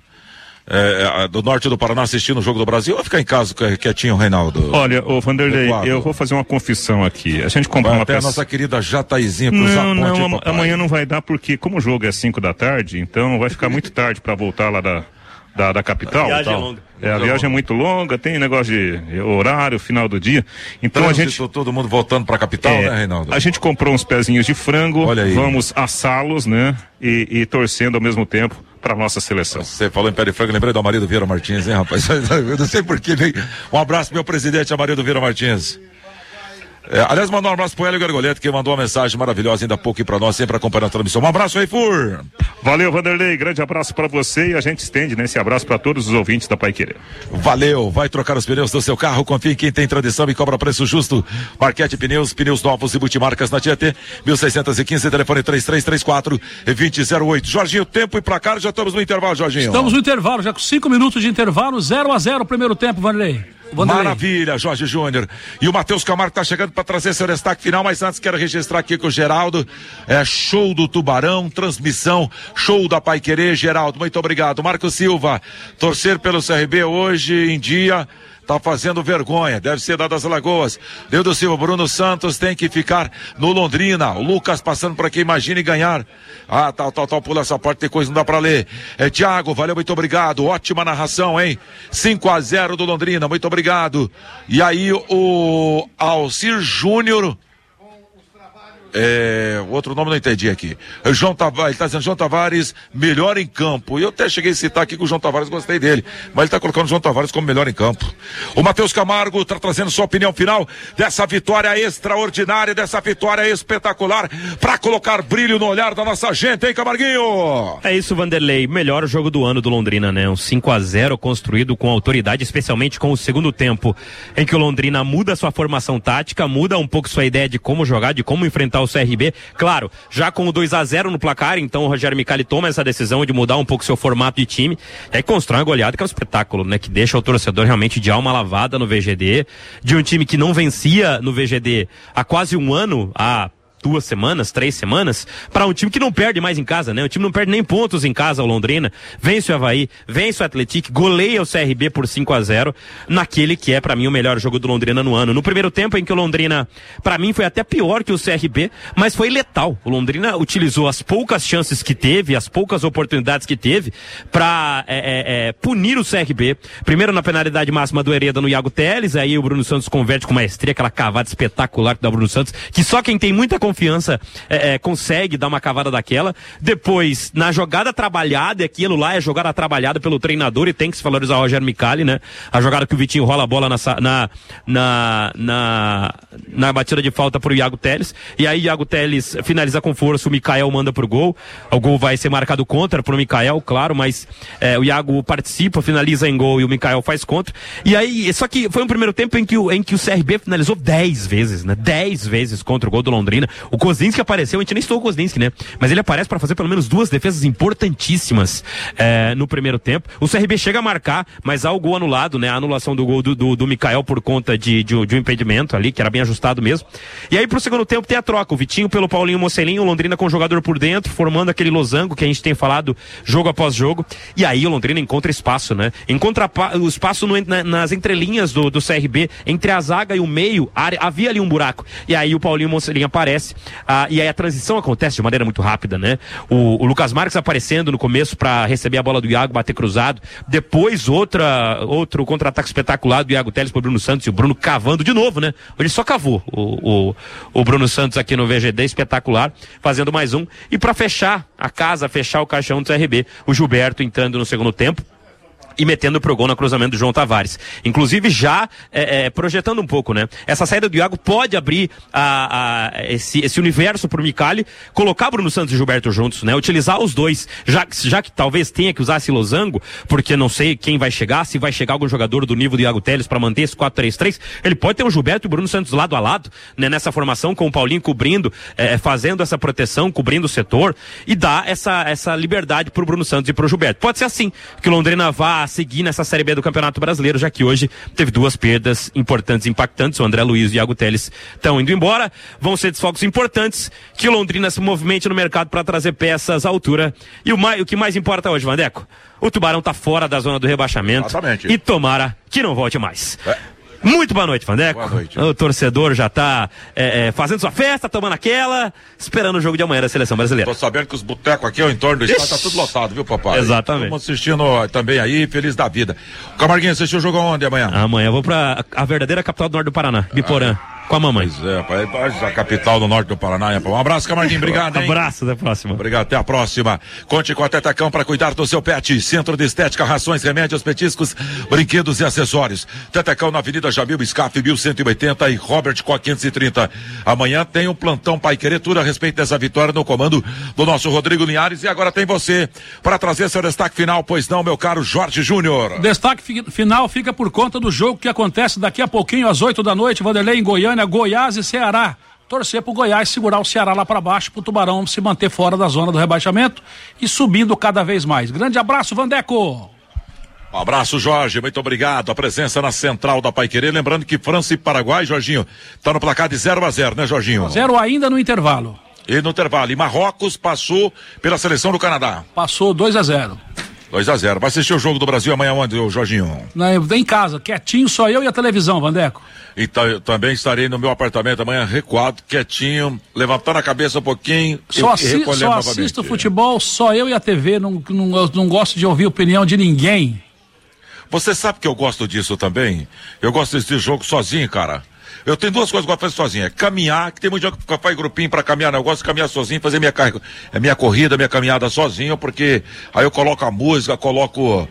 é, do norte do Paraná assistindo o Jogo do Brasil, ou vai ficar em casa quietinho, Reinaldo? Olha, ô Vanderlei, eu vou fazer uma confissão aqui. A gente comprou uma até peça... a nossa querida Jataizinha cruzar Não, a ponte, não, papai. amanhã não vai dar, porque como o jogo é cinco da tarde, então vai ficar muito tarde para voltar lá da, da, da capital. A viagem tal. é longa. É, a viagem é muito longa, tem negócio de horário, final do dia. Então Trânsito, a gente. todo mundo voltando pra capital, é, né, Reinaldo? A gente comprou uns pezinhos de frango, Olha aí. vamos assá-los, né? E, e torcendo ao mesmo tempo para nossa seleção. Você falou em pé de frango, lembrei do Amarildo Vieira Martins, hein, rapaz? Eu não sei porquê, vem. Um abraço, meu presidente Amarildo Vieira Martins. É, aliás, mandar um abraço pro Hélio Gargoleto, que mandou uma mensagem maravilhosa ainda há pouco para nós, sempre acompanhando a transmissão. Um abraço aí, Fur! Valeu, Vanderlei, grande abraço para você e a gente estende, né, esse abraço para todos os ouvintes da Paiquerê. Valeu, vai trocar os pneus do seu carro, confia em quem tem tradição e cobra preço justo. Marquete Pneus, pneus novos e multimarcas na Tietê, mil seiscentos e quinze, telefone três três três quatro, dois zero zero oito. Jorginho, tempo e placar, já estamos no intervalo, Jorginho. Estamos no intervalo, já com cinco minutos de intervalo, zero a zero primeiro tempo, Vanderlei. Vanderlei. Maravilha, Jorge Júnior. E o Matheus Camargo está chegando para trazer seu destaque final, mas antes quero registrar aqui com o Geraldo, é show do Tubarão, transmissão, show da Paiquerê. Geraldo, muito obrigado. Marco Silva, torcer pelo C R B hoje em dia tá fazendo vergonha, deve ser da das Lagoas. Deus Silva, Bruno Santos tem que ficar no Londrina. O Lucas passando por aqui, imagine ganhar. Ah, tal, tal, tal, pula essa parte, tem coisa, não dá pra ler. É Thiago, valeu, muito obrigado. Ótima narração, hein? cinco a zero do Londrina, muito obrigado. E aí o Alcir Júnior. É, outro nome não entendi aqui. João Tavares, ele tá dizendo João Tavares melhor em campo. E eu até cheguei a citar aqui que o João Tavares, gostei dele, mas ele tá colocando o João Tavares como melhor em campo. O Matheus Camargo tá trazendo sua opinião final dessa vitória extraordinária, dessa vitória espetacular, pra colocar brilho no olhar da nossa gente, hein, Camarguinho? É isso, Vanderlei, melhor jogo do ano do Londrina, né? Um cinco a zero construído com autoridade, especialmente com o segundo tempo, em que o Londrina muda sua formação tática, muda um pouco sua ideia de como jogar, de como enfrentar o C R B, claro, já com o dois a zero no placar, então o Rogério Micali toma essa decisão de mudar um pouco seu formato de time, e aí constrói uma goleada que é um espetáculo, né, que deixa o torcedor realmente de alma lavada no V G D, de um time que não vencia no V G D há quase um ano, há duas semanas, três semanas, para um time que não perde mais em casa, né? O time não perde nem pontos em casa, o Londrina, vence o Avaí, vence o Atlético, goleia o C R B por cinco a zero, naquele que é para mim o melhor jogo do Londrina no ano. No primeiro tempo em que o Londrina, para mim foi até pior que o C R B, mas foi letal. O Londrina utilizou as poucas chances que teve, as poucas oportunidades que teve para é, é, é, punir o C R B. Primeiro na penalidade máxima do Hereda no Iago Teles, aí o Bruno Santos converte com maestria, aquela cavada espetacular que dá o Bruno Santos, que só quem tem muita confiança confiança é, é, consegue dar uma cavada daquela. Depois, na jogada trabalhada, e aquilo lá é jogada trabalhada pelo treinador e tem que se valorizar o Rogério Micali, né? A jogada que o Vitinho rola a bola na, na, na, na, na batida de falta pro Iago Teles, e aí Iago Teles finaliza com força, o Mikael manda pro gol, o gol vai ser marcado contra pro Mikael, claro, mas é, o Iago participa, finaliza em gol e o Mikael faz contra, e aí, só que foi um primeiro tempo em que o, em que o C R B finalizou dez vezes, né? dez vezes contra o gol do Londrina. O Kozlinski apareceu, a gente nem estou o Kozlinski, né? Mas ele aparece para fazer pelo menos duas defesas importantíssimas é, no primeiro tempo. O C R B chega a marcar, mas há o gol anulado, né? A anulação do gol do, do, do Mikael por conta de, de, de um impedimento ali, que era bem ajustado mesmo. E aí pro segundo tempo tem a troca, o Vitinho pelo Paulinho Mocelinho, o Londrina com o jogador por dentro, formando aquele losango que a gente tem falado jogo após jogo. E aí o Londrina encontra espaço, né? Encontra o espaço no, na, nas entrelinhas do, do C R B, entre a zaga e o meio, havia ali um buraco. E aí o Paulinho Mocelinho aparece. Ah, e aí a transição acontece de maneira muito rápida, né? O, o Lucas Marques aparecendo no começo para receber a bola do Iago, bater cruzado. Depois outra, outro contra-ataque espetacular do Iago Teles pro Bruno Santos, e o Bruno cavando de novo, né? Ele só cavou o, o, o Bruno Santos aqui no V G D, espetacular, fazendo mais um. E para fechar a casa, fechar o caixão do C R B, o Gilberto entrando no segundo tempo e metendo pro gol no cruzamento do João Tavares. Inclusive já é, é, projetando um pouco, né? Essa saída do Iago pode abrir a, a, esse, esse universo pro Micali, colocar Bruno Santos e Gilberto juntos, né? Utilizar os dois, já, já que talvez tenha que usar esse losango, porque não sei quem vai chegar, se vai chegar algum jogador do nível do Iago Teles para manter esse quatro três três, ele pode ter o Gilberto e o Bruno Santos lado a lado, né? Nessa formação, com o Paulinho cobrindo, é, fazendo essa proteção, cobrindo o setor, e dar essa, essa liberdade pro Bruno Santos e pro Gilberto. Pode ser assim, que o Londrina vá a seguir nessa Série B do Campeonato Brasileiro, já que hoje teve duas perdas importantes e impactantes. O André Luiz e o Iago Teles estão indo embora, vão ser desfalques importantes, que o Londrina se movimente no mercado para trazer peças à altura. E o, mais, o que mais importa hoje, Vandeco, o Tubarão tá fora da zona do rebaixamento. Exatamente. E tomara que não volte mais. É. Muito boa noite, Vandeco. Boa noite. O torcedor já tá é, é, fazendo sua festa, tomando aquela, esperando o jogo de amanhã da Seleção Brasileira. Tô sabendo que os botecos aqui ao entorno do estado tá tudo lotado, viu, papai? Exatamente. Estamos assistindo também aí, feliz da vida. Camarguinho, você assistiu o jogo aonde amanhã? Amanhã eu vou pra a verdadeira capital do norte do Paraná, Biporã. Ah. Com a mamãe. Pois é, pai, a capital do norte do Paraná. Um abraço, Camarguinho, obrigado, hein? Um abraço, até a próxima. Obrigado, até a próxima. Conte com a Tetecão para cuidar do seu pet. Centro de Estética, Rações, Remédios, Petiscos, Brinquedos e Acessórios. Tetecão na Avenida Jamil Scaff, mil cento e oitenta e Robert Koch quinhentos e trinta. Amanhã tem um plantão Pai Querer, tudo a respeito dessa vitória no comando do nosso Rodrigo Linhares. E agora tem você para trazer seu destaque final, pois não, meu caro Jorge Júnior. Destaque fi- final fica por conta do jogo que acontece daqui a pouquinho, às oito da noite, Vanderlei, em Goiânia, Goiás e Ceará. Torcer pro Goiás segurar o Ceará lá para baixo, pro Tubarão se manter fora da zona do rebaixamento e subindo cada vez mais. Grande abraço, Vandeco. Um abraço, Jorge, muito obrigado. A presença na central da Paiquerê. Lembrando que França e Paraguai, Jorginho, tá no placar de zero a zero, né, Jorginho? Zero ainda no intervalo. E no intervalo. E Marrocos passou pela seleção do Canadá. Passou dois a zero. dois a zero. Vai assistir o jogo do Brasil amanhã onde, ô Jorginho? Na, em casa, quietinho, só eu e a televisão, Vandeco. Então, eu também estarei no meu apartamento amanhã recuado, quietinho, levantando a cabeça um pouquinho só e, assi e recolhendo só novamente. assisto futebol, só eu e a T V, não, não, eu não gosto de ouvir opinião de ninguém. Você sabe que eu gosto disso também? Eu gosto desse jogo sozinho, cara. Eu tenho duas coisas que eu gosto de fazer sozinho. É caminhar, que tem muito gente que faz grupinho pra caminhar, não. Eu gosto de caminhar sozinho, fazer minha, é minha corrida, minha caminhada sozinho, porque aí eu coloco a música, coloco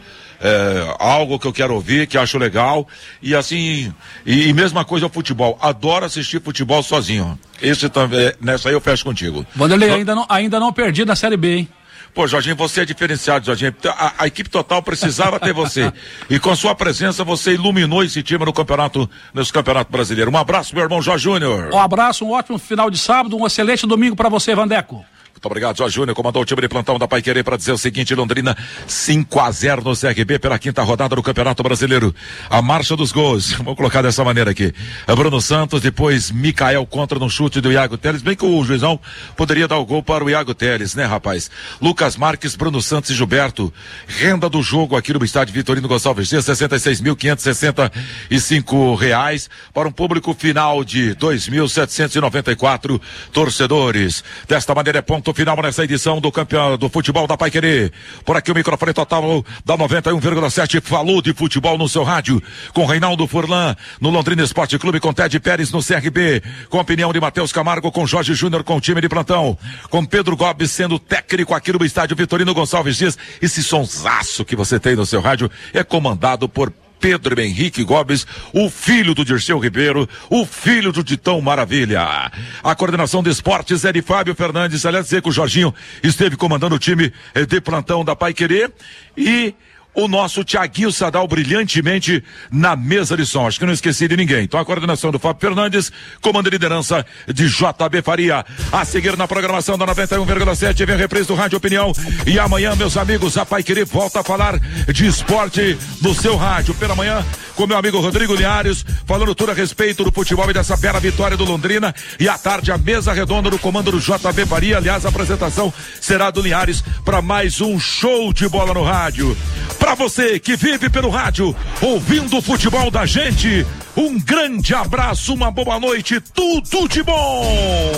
é, algo que eu quero ouvir, que acho legal, e assim, e, e mesma coisa o futebol. Adoro assistir futebol sozinho. Esse também, nessa aí eu fecho contigo. Vanderlei, Só... ainda, não, ainda não perdi na Série B, hein? Pô, Jorginho, você é diferenciado, Jorginho. A, a equipe total precisava ter você. E com sua presença, você iluminou esse time no campeonato, nesse campeonato brasileiro. Um abraço, meu irmão Jorge Júnior. Um abraço, um ótimo final de sábado, um excelente domingo pra você, Vandeco. Muito obrigado, Jorge Júnior, comandou o time de plantão da Paiquerê para dizer o seguinte: Londrina cinco a zero no C R B pela quinta rodada do Campeonato Brasileiro. A marcha dos gols, vamos colocar dessa maneira aqui: Bruno Santos, depois Micael contra no chute do Iago Teles, bem que o juizão poderia dar o gol para o Iago Teles, né, rapaz? Lucas Marques, Bruno Santos e Gilberto. Renda do jogo aqui no estádio Vitorino Gonçalves Dias, sessenta e seis mil quinhentos e sessenta e cinco reais para um público final de dois mil setecentos e noventa e quatro torcedores. Desta maneira é ponto final nessa edição do campeão do futebol da Paiquerê. Por aqui o microfone total da noventa e um vírgula sete falou de futebol no seu rádio, com Reinaldo Furlan no Londrina Esporte Clube, com Ted Pérez no C R B, com a opinião de Matheus Camargo, com Jorge Júnior, com o time de plantão, com Pedro Gomes sendo técnico aqui no estádio Vitorino Gonçalves Dias. Esse sonsaço que você tem no seu rádio é comandado por Pedro Henrique Gomes, o filho do Dirceu Ribeiro, o filho do Ditão Maravilha. A coordenação de esportes é de Fábio Fernandes. Aliás, dizer que o Jorginho esteve comandando o time de plantão da Paiquerê e o nosso Thiaguinho Sadal brilhantemente na mesa de som. Acho que não esqueci de ninguém. Então a coordenação do Fábio Fernandes, comando e liderança de J B Faria. A seguir na programação da noventa e um vírgula sete, vem a reprise do Rádio Opinião. E amanhã, meus amigos, a Paiquerê volta a falar de esporte no seu rádio. Pela manhã, com meu amigo Rodrigo Linhares, falando tudo a respeito do futebol e dessa bela vitória do Londrina. E à tarde, a mesa redonda do comando do J B Faria. Aliás, a apresentação será do Linhares para mais um show de bola no rádio. Para você que vive pelo rádio, ouvindo o futebol da gente, um grande abraço, uma boa noite, tudo de bom!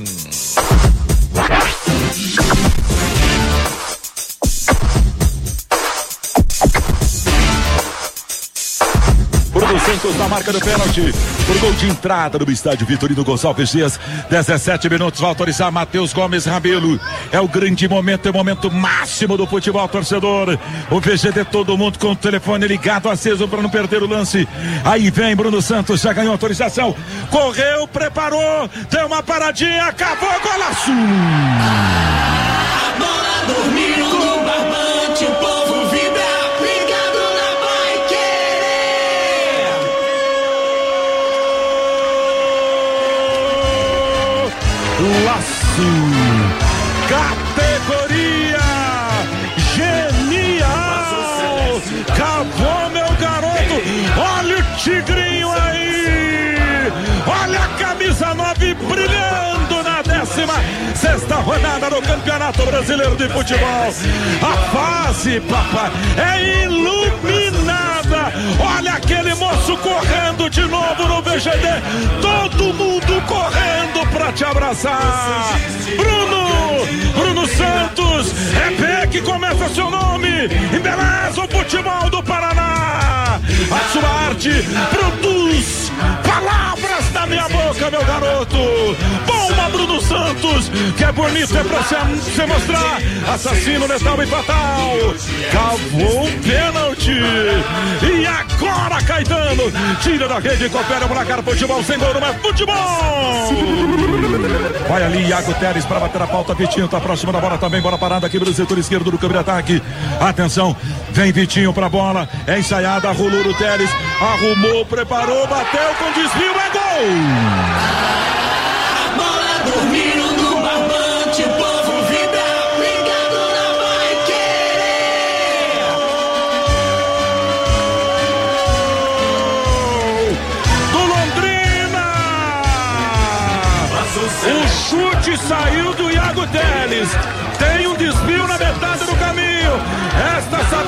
Bruno Santos na marca do pênalti, por gol de entrada no estádio Vitorino Gonçalves Dias. dezessete minutos, vai autorizar Matheus Gomes Rabelo. É o grande momento, é o momento máximo do futebol, torcedor. O V G D, todo mundo com o telefone ligado, aceso para não perder o lance. Aí vem Bruno Santos, já ganhou autorização. Correu, preparou, deu uma paradinha, acabou, golaço! A bola dormiu no barbante, o povo vibra. Laço, categoria genial, cavou meu garoto, olha o tigrinho aí, olha a camisa nove brilhando na décima sexta rodada do Campeonato Brasileiro de Futebol. A fase, papai, é iluminada, olha aquele moço correndo de novo no V G D, todo mundo correndo pra te abraçar. Bruno, Bruno Santos, é P que começa seu nome, embeleza o futebol do Paraná. A sua arte produz palavras da minha boca, meu garoto. Bomba, Bruno Santos, que é bonito, é pra você mostrar. Assassino, letal e fatal. Cavou um pênalti. E agora, Caetano, tira da rede e confere o placar. Futebol sem gol, não é futebol. Vai ali, Iago Teres para bater a pauta. Vitinho tá próximo da bola também. Bola parada aqui no setor esquerdo do campo de ataque. Atenção, vem Vitinho pra bola. É ensaiada, rolou o Teres. Arrumou, preparou, bateu com desvio, é gol! A bola dormiu no barbante, o povo vibra, ligado na Paiquerê. Do Londrina! O chute saiu do Iago Teles. Tem um desvio na metade do caminho. Esta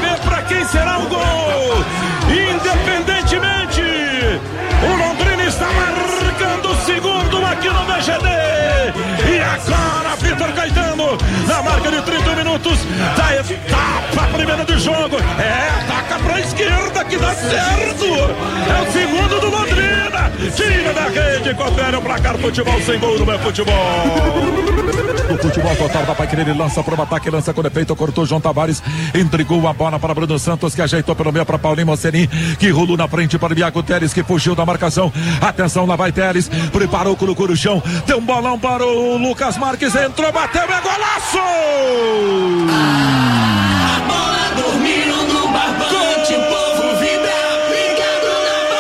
quem será o gol. Independentemente, o Londrina está marcando o segundo aqui no B G D. E agora Vitor Caetano, na marca de trinta minutos da etapa primeira do jogo. É, ataca pra esquerda que dá certo. É o segundo do Londrina. Tira da rede, confere o placar. Futebol sem gol não é futebol. O futebol total da Paiquerê, ele lança para o ataque, lança com defeito, cortou João Tavares, entregou a bola para Bruno Santos, que ajeitou pelo meio para Paulinho Mocerim, que rolou na frente para o Iago Teres, que fugiu da marcação. Atenção, lá vai Teres, preparou, colocou no chão, deu um bolão para o Lucas Marques, entrou, bateu, é golaço! A bola dormiu no barbante, o povo vibra, ligado na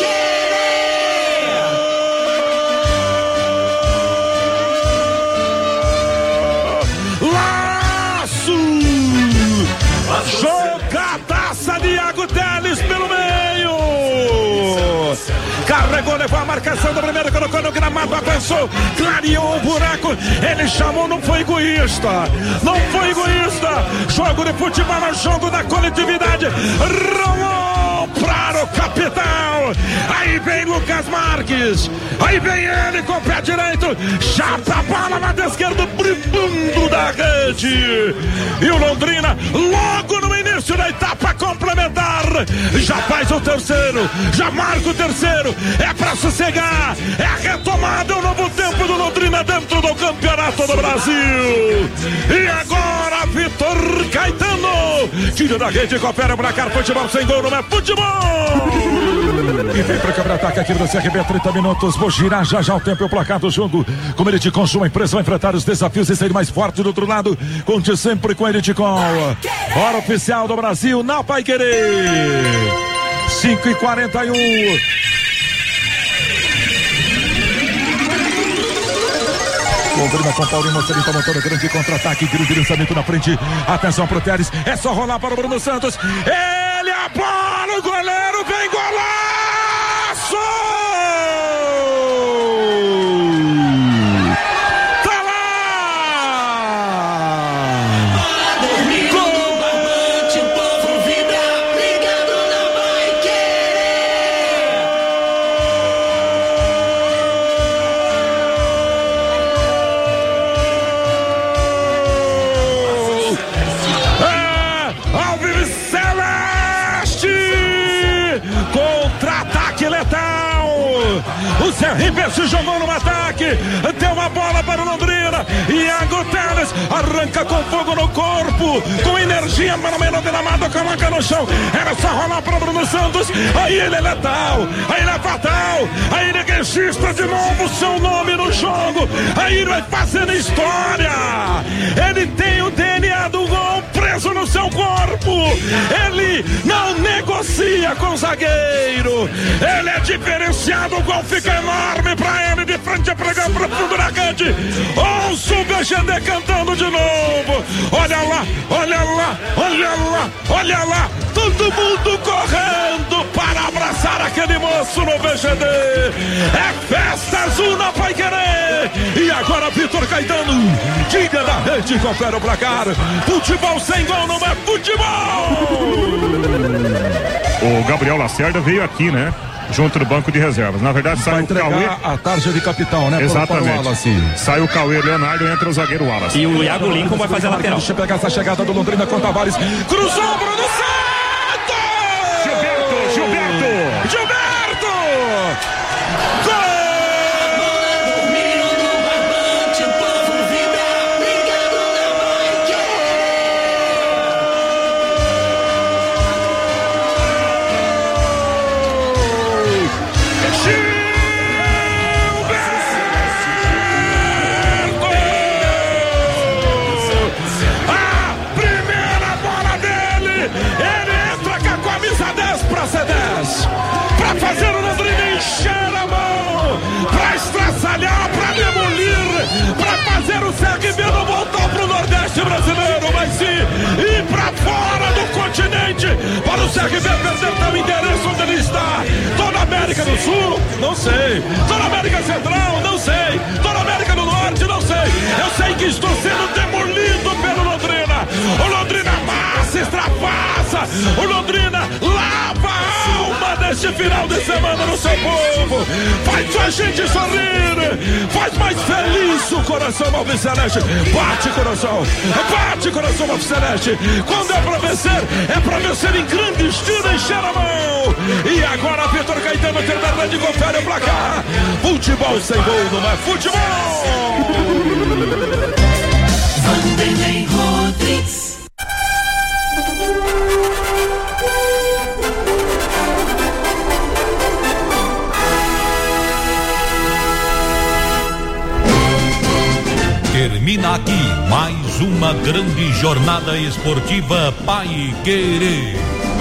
Laço! Jogadaça de Iago Teles pelo meio! Carregou, levou a marcação da primeira, colocou no gramado, avançou, clareou o buraco, ele chamou, não foi egoísta, não foi egoísta, jogo de futebol é jogo da coletividade, rolou para o capitão, aí vem Lucas Marques, aí vem ele com o pé direito, chapa a bola na esquerda, bribundo da rede, e o Londrina, logo no início da etapa complementar, já faz o terceiro, já marca o terceiro, é pra sossegar, é a retomada, é o novo tempo do Londrina dentro do Campeonato do Brasil. E agora Vitor Caetano tira da rede, confere pra cá, futebol sem gol não é futebol. E vem para o câmera-ataque aqui do C R B, trinta minutos, vou girar já já o tempo e o placar do jogo. Com ele de com sua empresa vai enfrentar os desafios e sair mais forte do outro lado. Conte sempre com ele de com. Hora oficial do Brasil na Paiquerê. cinco e quarenta e um. Londrina com Paulinho Mocerim, tá montando grande contra-ataque, grande lançamento na frente. Atenção pro Teres, é só rolar para o Bruno Santos. Ele a bola, o goleiro vem golaço! Tá lá! Dormindo no barbante, o povo vibra, ligado na Contra-ataque letal. O C R B se jogou no ataque. Deu uma bola para o Londrina. Iago Teles arranca com fogo no corpo, com energia para o meio do gramado, coloca no chão. Era só rolar para o Bruno Santos. Aí ele é letal, aí ele é fatal. Aí ele registra de novo o seu nome no jogo. Aí ele vai fazendo história. Ele tem o D N A do gol preso no seu corpo. Ele não negocia com o zagueiro. Ele é diferenciado. O gol fica enorme pra ele, de frente a pregar pro fundo da rede. Ouça o B G D cantando de novo. Olha lá, olha lá, olha lá, olha lá. Todo mundo correndo para abraçar aquele moço no B G D. É festa azul na Paiquerê. E agora Vitor Caetano tira da rede, confere o placar. Futebol sem gol não é futebol. O Gabriel Lacerda veio aqui, né? Junto do banco de reservas. Na verdade, sai o Cauê. A tarja de capitão, né? Exatamente. Sai o Cauê Leonardo, entra o zagueiro Wallace. E o Iago Lincoln vai fazer a lateral. Deixa eu pegar essa chegada do Londrina com Tavares. Cruzou, Bruno Santos! Gilberto, Gilberto! Gilberto! Gol! Pra fazer o Londrina encher a mão, pra estraçalhar, pra demolir, pra fazer o C R B não voltar pro Nordeste brasileiro, mas sim ir pra fora do continente, para o C R B perder tal endereço onde ele está. Tô na América do Sul? Não sei. Tô na América Central? Não sei. Tô na América do Norte? Não sei. Eu sei que estou sendo demolido pelo Londrina. O Londrina massa, extravasa, O Londrina lava a alma deste final de semana no seu povo. Faz a gente sorrir. Faz mais feliz o coração alviceleste. Bate, coração. Bate, coração alviceleste. Quando é pra vencer, é pra vencer em grande estilo, encher a mão. E agora Vitor Caetano termina de confere o placar. Futebol sem gol não é futebol. Vanderlei Rodrigues. Termina aqui mais uma grande jornada esportiva Pai Querer.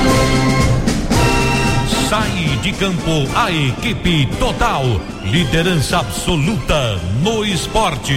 Sai de campo a equipe total, liderança absoluta no esporte.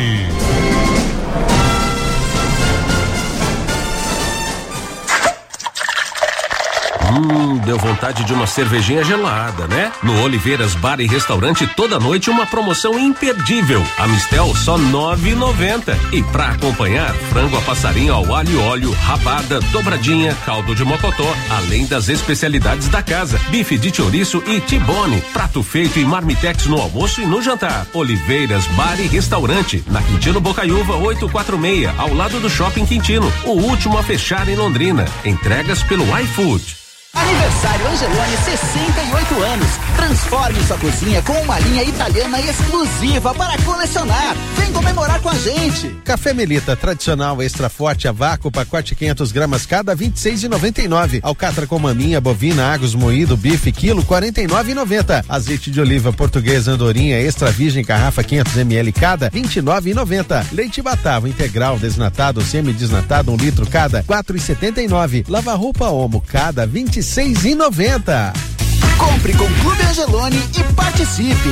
Hum, deu vontade de uma cervejinha gelada, né? No Oliveiras Bar e Restaurante toda noite uma promoção imperdível. A Mistel só nove e noventa. E pra acompanhar, frango a passarinho ao alho e óleo, rabada, dobradinha, caldo de mocotó, além das especialidades da casa, bife de chouriço e tibone, prato feito e marmitex no almoço e no jantar. Oliveiras Bar e Restaurante, na Quintino Bocaiúva oitocentos e quarenta e seis, ao lado do Shopping Quintino, o último a fechar em Londrina. Entregas pelo iFood. Aniversário Angeloni, sessenta e oito anos. Transforme sua cozinha com uma linha italiana exclusiva para colecionar. Vem comemorar com a gente. Café Melita tradicional extra forte a vácuo, pacote quinhentas gramas cada, vinte e seis e noventa e nove. Alcatra com maminha, bovina, Agus moído, bife quilo, quarenta e nove e noventa. Azeite de oliva português Andorinha extra virgem garrafa quinhentos mililitros cada, vinte e nove e noventa. Leite Batavo integral desnatado, semi-desnatado um litro cada, quatro e setenta e nove. Lava roupa Omo cada, vinte e seis e noventa. Compre com Clube Angeloni e participe.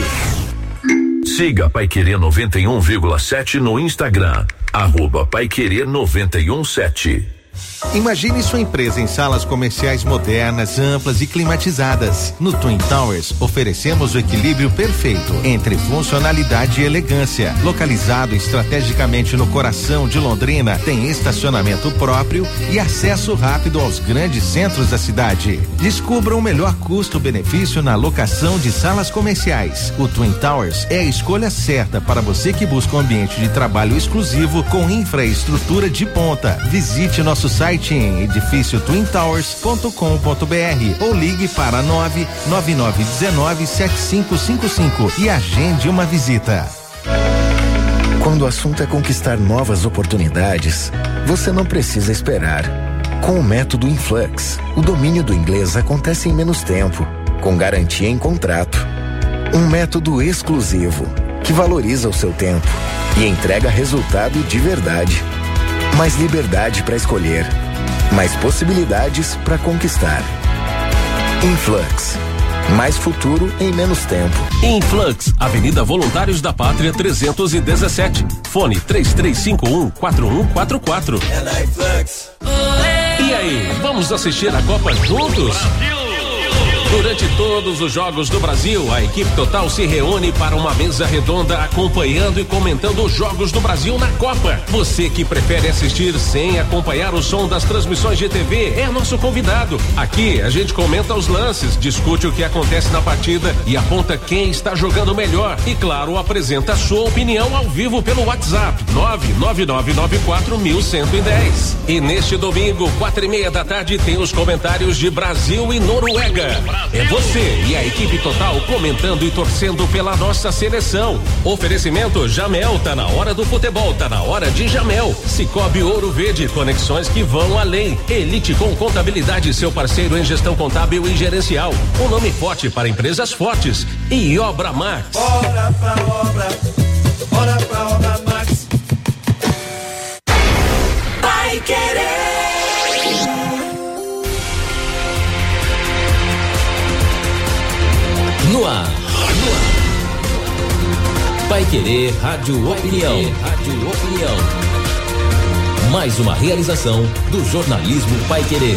Siga Paiquerê noventa e um vírgula sete no Instagram, arroba Paiquerê noventa e um sete. Imagine sua empresa em salas comerciais modernas, amplas e climatizadas. No Twin Towers, oferecemos o equilíbrio perfeito entre funcionalidade e elegância. Localizado estrategicamente no coração de Londrina, tem estacionamento próprio e acesso rápido aos grandes centros da cidade. Descubra o melhor custo-benefício na locação de salas comerciais. O Twin Towers é a escolha certa para você que busca um ambiente de trabalho exclusivo com infraestrutura de ponta. Visite nosso site em edifício twin towers ponto com ponto br ou ligue para nove nove nove um nove sete cinco cinco cinco e agende uma visita. Quando o assunto é conquistar novas oportunidades, você não precisa esperar. Com o método Influx, o domínio do inglês acontece em menos tempo, com garantia em contrato. Um método exclusivo, que valoriza o seu tempo e entrega resultado de verdade. Mais liberdade para escolher. Mais possibilidades para conquistar. Influx. Mais futuro em menos tempo. Influx, Avenida Voluntários da Pátria trezentos e dezessete. Fone três três cinco um quatro um quatro quatro. É na Influx. E aí, vamos assistir a Copa juntos? Durante todos os jogos do Brasil, a equipe total se reúne para uma mesa redonda acompanhando e comentando os jogos do Brasil na Copa. Você que prefere assistir sem acompanhar o som das transmissões de T V é nosso convidado. Aqui a gente comenta os lances, discute o que acontece na partida e aponta quem está jogando melhor. E claro, apresenta a sua opinião ao vivo pelo WhatsApp nove nove nove nove quatro um um zero um. E neste domingo, quatro e meia da tarde, tem os comentários de Brasil e Noruega. É você e a equipe total comentando e torcendo pela nossa seleção. Oferecimento Jamel, tá na hora do futebol, tá na hora de Jamel. Cicobi Ouro Verde, conexões que vão além. Elite com Contabilidade, seu parceiro em gestão contábil e gerencial. Um nome forte para empresas fortes. E Obra Max. Bora pra obra, bora pra Obra Max. Vai querer. No ar. Vai querer Rádio Opinião. Rádio Opinião. Mais uma realização do jornalismo Vai Querer.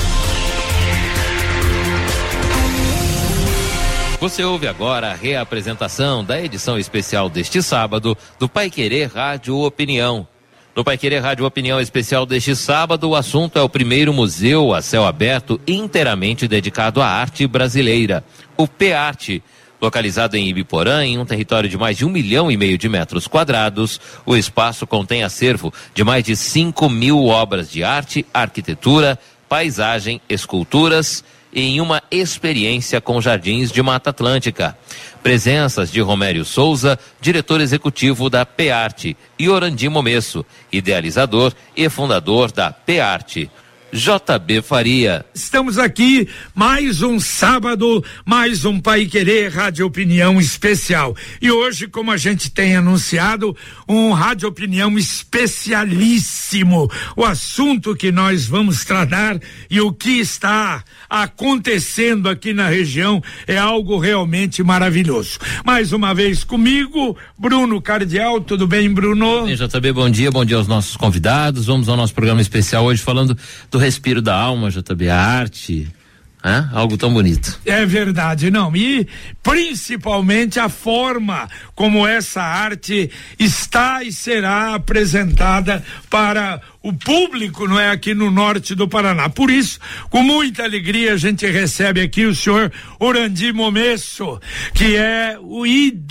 Você ouve agora a reapresentação da edição especial deste sábado do Vai Querer Rádio Opinião. No Paiquerê Rádio Opinião Especial deste sábado, o assunto é o primeiro museu a céu aberto inteiramente dedicado à arte brasileira, o PEarte. Localizado em Ibiporã, em um território de mais de um milhão e meio de metros quadrados, o espaço contém acervo de mais de cinco mil obras de arte, arquitetura, paisagem, esculturas e em uma experiência com jardins de Mata Atlântica. Presenças de Romério Souza, diretor executivo da PEarte, e Orandi Momesso, idealizador e fundador da PEarte. J B Faria. Estamos aqui, mais um sábado, mais um Paiquerê Rádio Opinião especial. E hoje, como a gente tem anunciado, um Rádio Opinião especialíssimo. O assunto que nós vamos tratar e o que está acontecendo aqui na região é algo realmente maravilhoso. Mais uma vez comigo, Bruno Cardial. Tudo bem, Bruno? Bem, J B, bom dia, bom dia aos nossos convidados. Vamos ao nosso programa especial hoje falando do respiro da alma, J B, a arte, hein? Algo tão bonito. É verdade, não, e principalmente a forma como essa arte está e será apresentada para o público, não é, aqui no norte do Paraná. Por isso, com muita alegria, a gente recebe aqui o senhor Orandi Momesso, que é o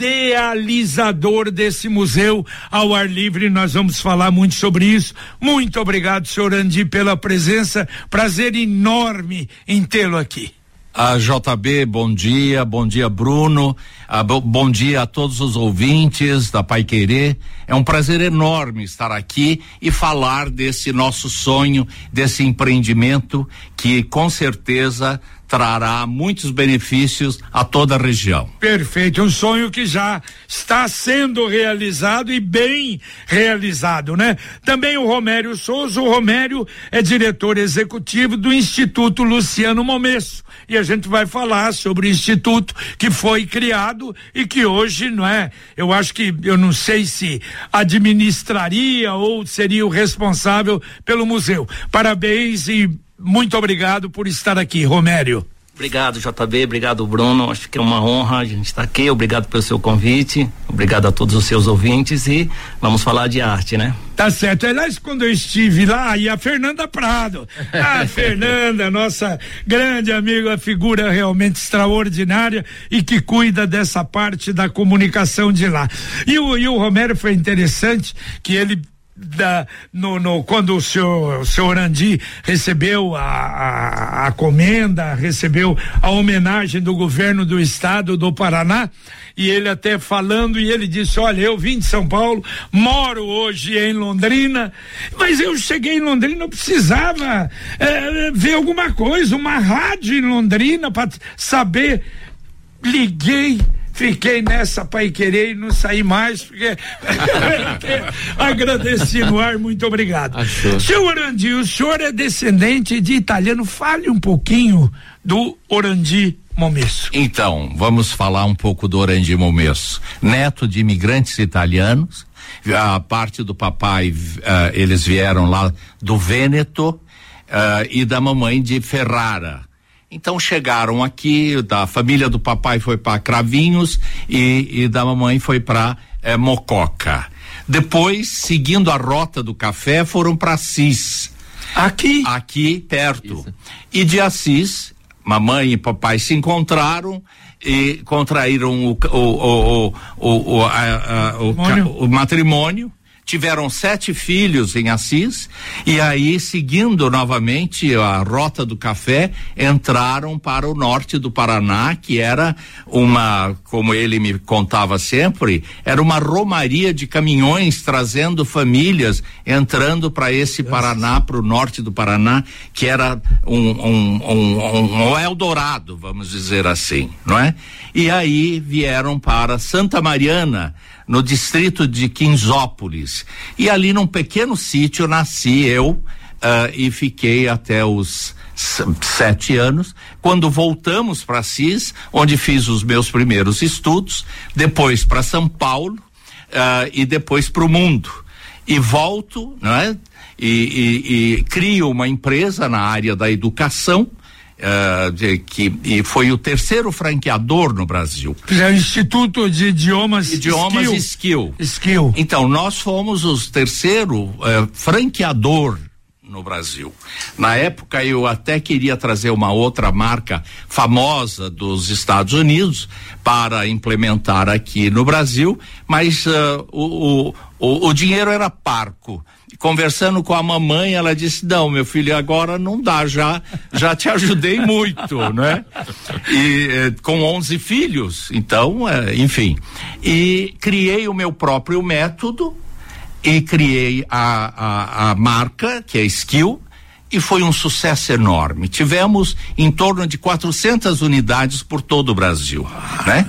idealizador desse museu ao ar livre. Nós vamos falar muito sobre isso. Muito obrigado, senhor Orandi, pela presença. Prazer enorme em tê-lo aqui. A J B, bom dia, bom dia, Bruno, ah, bo, bom dia a todos os ouvintes da Paiquerê. É um prazer enorme estar aqui e falar desse nosso sonho, desse empreendimento que com certeza trará muitos benefícios a toda a região. Perfeito, um sonho que já está sendo realizado e bem realizado, né? Também o Romério Souza. O Romério é diretor executivo do Instituto Luciano Momesso, e a gente vai falar sobre o instituto que foi criado e que hoje, não é, eu acho que, eu não sei se administraria ou seria o responsável pelo museu. Parabéns e muito obrigado por estar aqui, Romério. Obrigado, J B, obrigado, Bruno. Acho que é uma honra a gente estar aqui. Obrigado pelo seu convite, obrigado a todos os seus ouvintes e vamos falar de arte, né? Tá certo. Aliás, quando eu estive lá, e a Fernanda Prado, a Fernanda, nossa grande amiga, figura realmente extraordinária e que cuida dessa parte da comunicação de lá. E o, e o Romério foi interessante que ele Da, no, no, quando o senhor, o senhor Orandi recebeu a, a, a comenda, recebeu a homenagem do governo do estado do Paraná, e ele até falando, e ele disse, olha, eu vim de São Paulo, moro hoje em Londrina, mas eu cheguei em Londrina, eu precisava é, ver alguma coisa, uma rádio em Londrina para saber. Liguei, fiquei nessa Paiquerê e não saí mais, porque agradeci no ar, muito obrigado. Achou. Seu Orandi, o senhor é descendente de italiano, fale um pouquinho do Orandi Momesso. Então, vamos falar um pouco do Orandi Momesso, neto de imigrantes italianos. A parte do papai, uh, eles vieram lá do Vêneto, uh, e da mamãe de Ferrara. Então chegaram aqui, da família do papai foi para Cravinhos e, e da mamãe foi para eh, Mococa. Depois, seguindo a rota do café, foram para Assis. Aqui? Aqui, perto. Isso. E de Assis, mamãe e papai se encontraram e contraíram o, o, o, o, o, a, a, o, o matrimônio. Tiveram sete filhos em Assis e aí, seguindo novamente a rota do café, entraram para o norte do Paraná, que era uma, como ele me contava sempre, era uma romaria de caminhões trazendo famílias, entrando para esse Paraná, para o norte do Paraná, que era um, um, um, um Eldorado, vamos dizer assim, não é? E aí vieram para Santa Mariana, no distrito de Quinzópolis, e ali num pequeno sítio nasci eu, uh, e fiquei até os sete anos, quando voltamos para Assis, onde fiz os meus primeiros estudos, depois para São Paulo, uh, e depois para o mundo, e volto, não é? E, e, e crio uma empresa na área da educação, Uh, de, que e foi o terceiro franqueador no Brasil. É o Instituto de Idiomas, Idiomas Skill. Skill. Skill. Então, nós fomos os terceiro uh, franqueador no Brasil. Na época eu até queria trazer uma outra marca famosa dos Estados Unidos para implementar aqui no Brasil, mas uh, o, o, o dinheiro era parco. Conversando com a mamãe, ela disse: não, meu filho, agora não dá, já já te ajudei muito, né? E eh, com onze filhos, então, eh, enfim. E criei o meu próprio método e criei a, a, a marca, que é Skill, e foi um sucesso enorme. Tivemos em torno de quatrocentas unidades por todo o Brasil, né?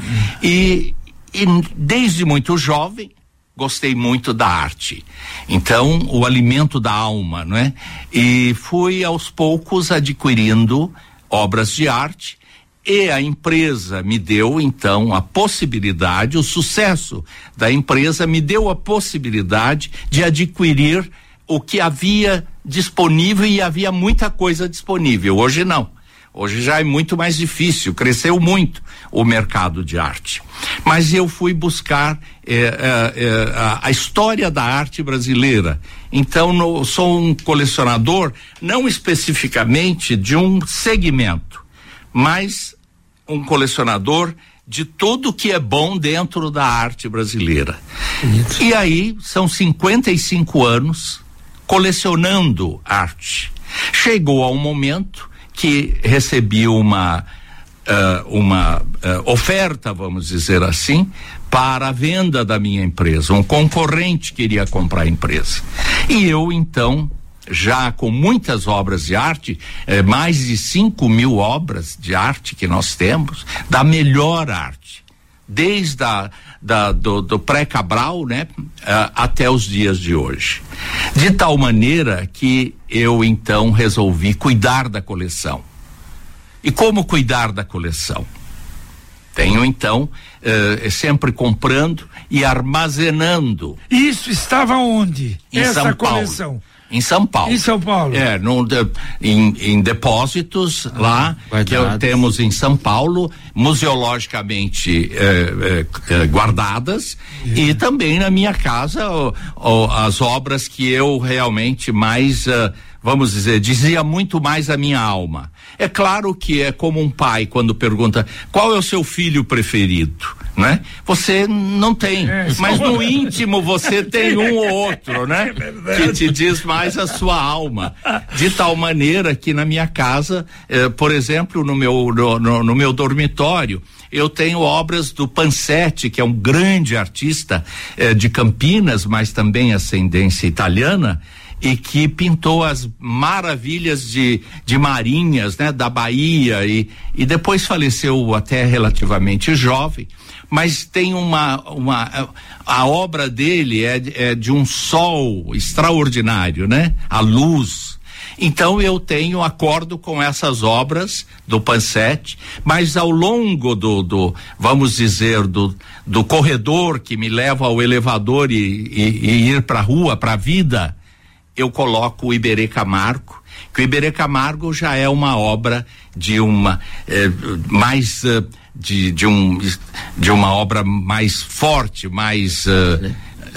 E, e desde muito jovem, gostei muito da arte. Então, o alimento da alma, não é? E fui aos poucos adquirindo obras de arte, e a empresa me deu então a possibilidade, o sucesso da empresa me deu a possibilidade de adquirir o que havia disponível, e havia muita coisa disponível. Hoje não. Hoje já é muito mais difícil, cresceu muito o mercado de arte. Mas eu fui buscar eh, eh, a, a história da arte brasileira. Então, no, sou um colecionador, não especificamente de um segmento, mas um colecionador de tudo que é bom dentro da arte brasileira. Isso. E aí, são cinquenta e cinco anos colecionando arte. Chegou a um momento que recebi uma uh, uma uh, oferta, vamos dizer assim, para a venda da minha empresa. Um concorrente queria comprar a empresa. E eu, então, já com muitas obras de arte, eh, mais de cinco mil obras de arte que nós temos, da melhor arte, desde a, da, do, do pré-Cabral, né, uh, até os dias de hoje. De tal maneira que eu então resolvi cuidar da coleção. E como cuidar da coleção? Tenho então uh, sempre comprando e armazenando. Isso estava onde? Em Essa São coleção? Paulo. Em São Paulo. Em São Paulo. É, no, de, em, em depósitos ah, lá, guardados. Que eu, temos em São Paulo, museologicamente eh, eh, guardadas, yeah. E também na minha casa oh, oh, as obras que eu realmente mais, uh, vamos dizer, dizia muito mais a minha alma. É claro que é como um pai quando pergunta qual é o seu filho preferido, né? Você não tem, é, mas no íntimo você tem um ou outro, né? É que te diz mais a sua alma, de tal maneira que na minha casa, eh, por exemplo, no meu no, no, no meu dormitório, eu tenho obras do Pansetti, que é um grande artista eh, de Campinas, mas também ascendência italiana, e que pintou as maravilhas de, de marinhas, né, da Bahia, e, e depois faleceu até relativamente jovem, mas tem uma, uma a obra dele é, é de um sol extraordinário, né? A luz. Então eu tenho acordo com essas obras do Pansetti, mas ao longo do, do vamos dizer, do, do corredor que me leva ao elevador e, e, e ir para a rua, para a vida, eu coloco o Iberê Camargo, que o Iberê Camargo já é uma obra de uma eh, mais eh, de, de um de uma obra mais forte, mais uh,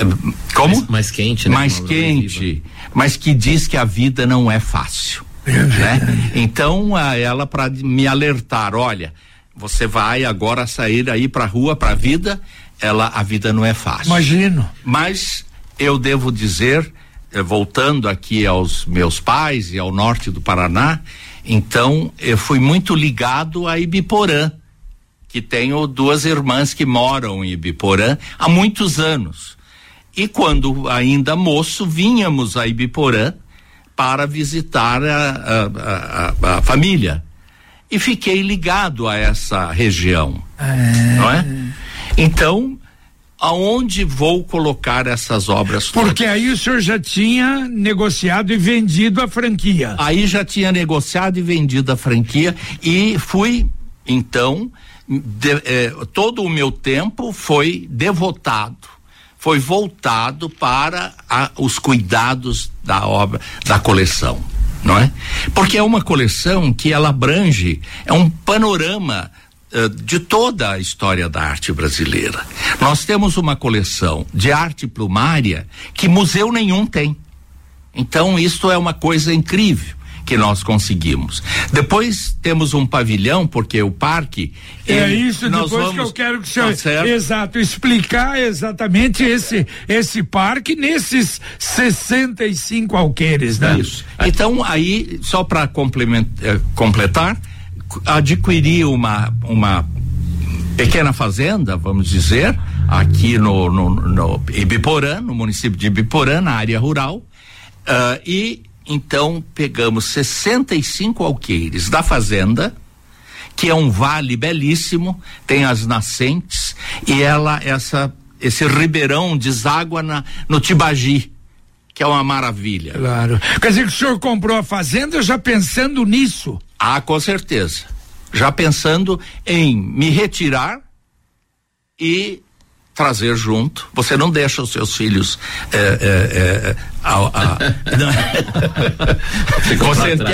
como? Mais, mais quente, né? Mais quente, mas que diz que a vida não é fácil, né? Então, a ela para me alertar, olha, você vai agora sair aí pra rua, pra vida, ela, a vida não é fácil. Imagino. Mas eu devo dizer, voltando aqui aos meus pais e ao norte do Paraná, então eu fui muito ligado a Ibiporã, que tenho duas irmãs que moram em Ibiporã há muitos anos. E quando ainda moço, vínhamos a Ibiporã para visitar a, a, a, a família. E fiquei ligado a essa região, é. Não é? Então, aonde vou colocar essas obras todas? Porque aí o senhor já tinha negociado e vendido a franquia. Aí já tinha negociado e vendido a franquia e fui, então, de, eh, todo o meu tempo foi devotado, foi voltado para a, os cuidados da obra, da coleção. não é? Porque é uma coleção que ela abrange, é um panorama uh, de toda a história da arte brasileira. Nós temos uma coleção de arte plumária que museu nenhum tem. Então isso é uma coisa incrível que nós conseguimos. Depois temos um pavilhão, porque o parque... É ele, isso, depois vamos, que eu quero que o senhor, tá exato, explicar exatamente esse, esse parque nesses sessenta e cinco alqueires, né? Isso. Então, aí, só para completar, adquiri uma, uma pequena fazenda, vamos dizer, aqui no, no, no Ibiporã, no município de Ibiporã, na área rural, uh, e então pegamos sessenta e cinco alqueires da fazenda, que é um vale belíssimo, tem as nascentes, e ela, essa, esse ribeirão deságua na, no Tibagi, que é uma maravilha. Claro. Quer dizer que o senhor comprou a fazenda já pensando nisso? Ah, com certeza. Já pensando em me retirar e trazer junto. Você não deixa os seus filhos é, é, é, a, a, não, você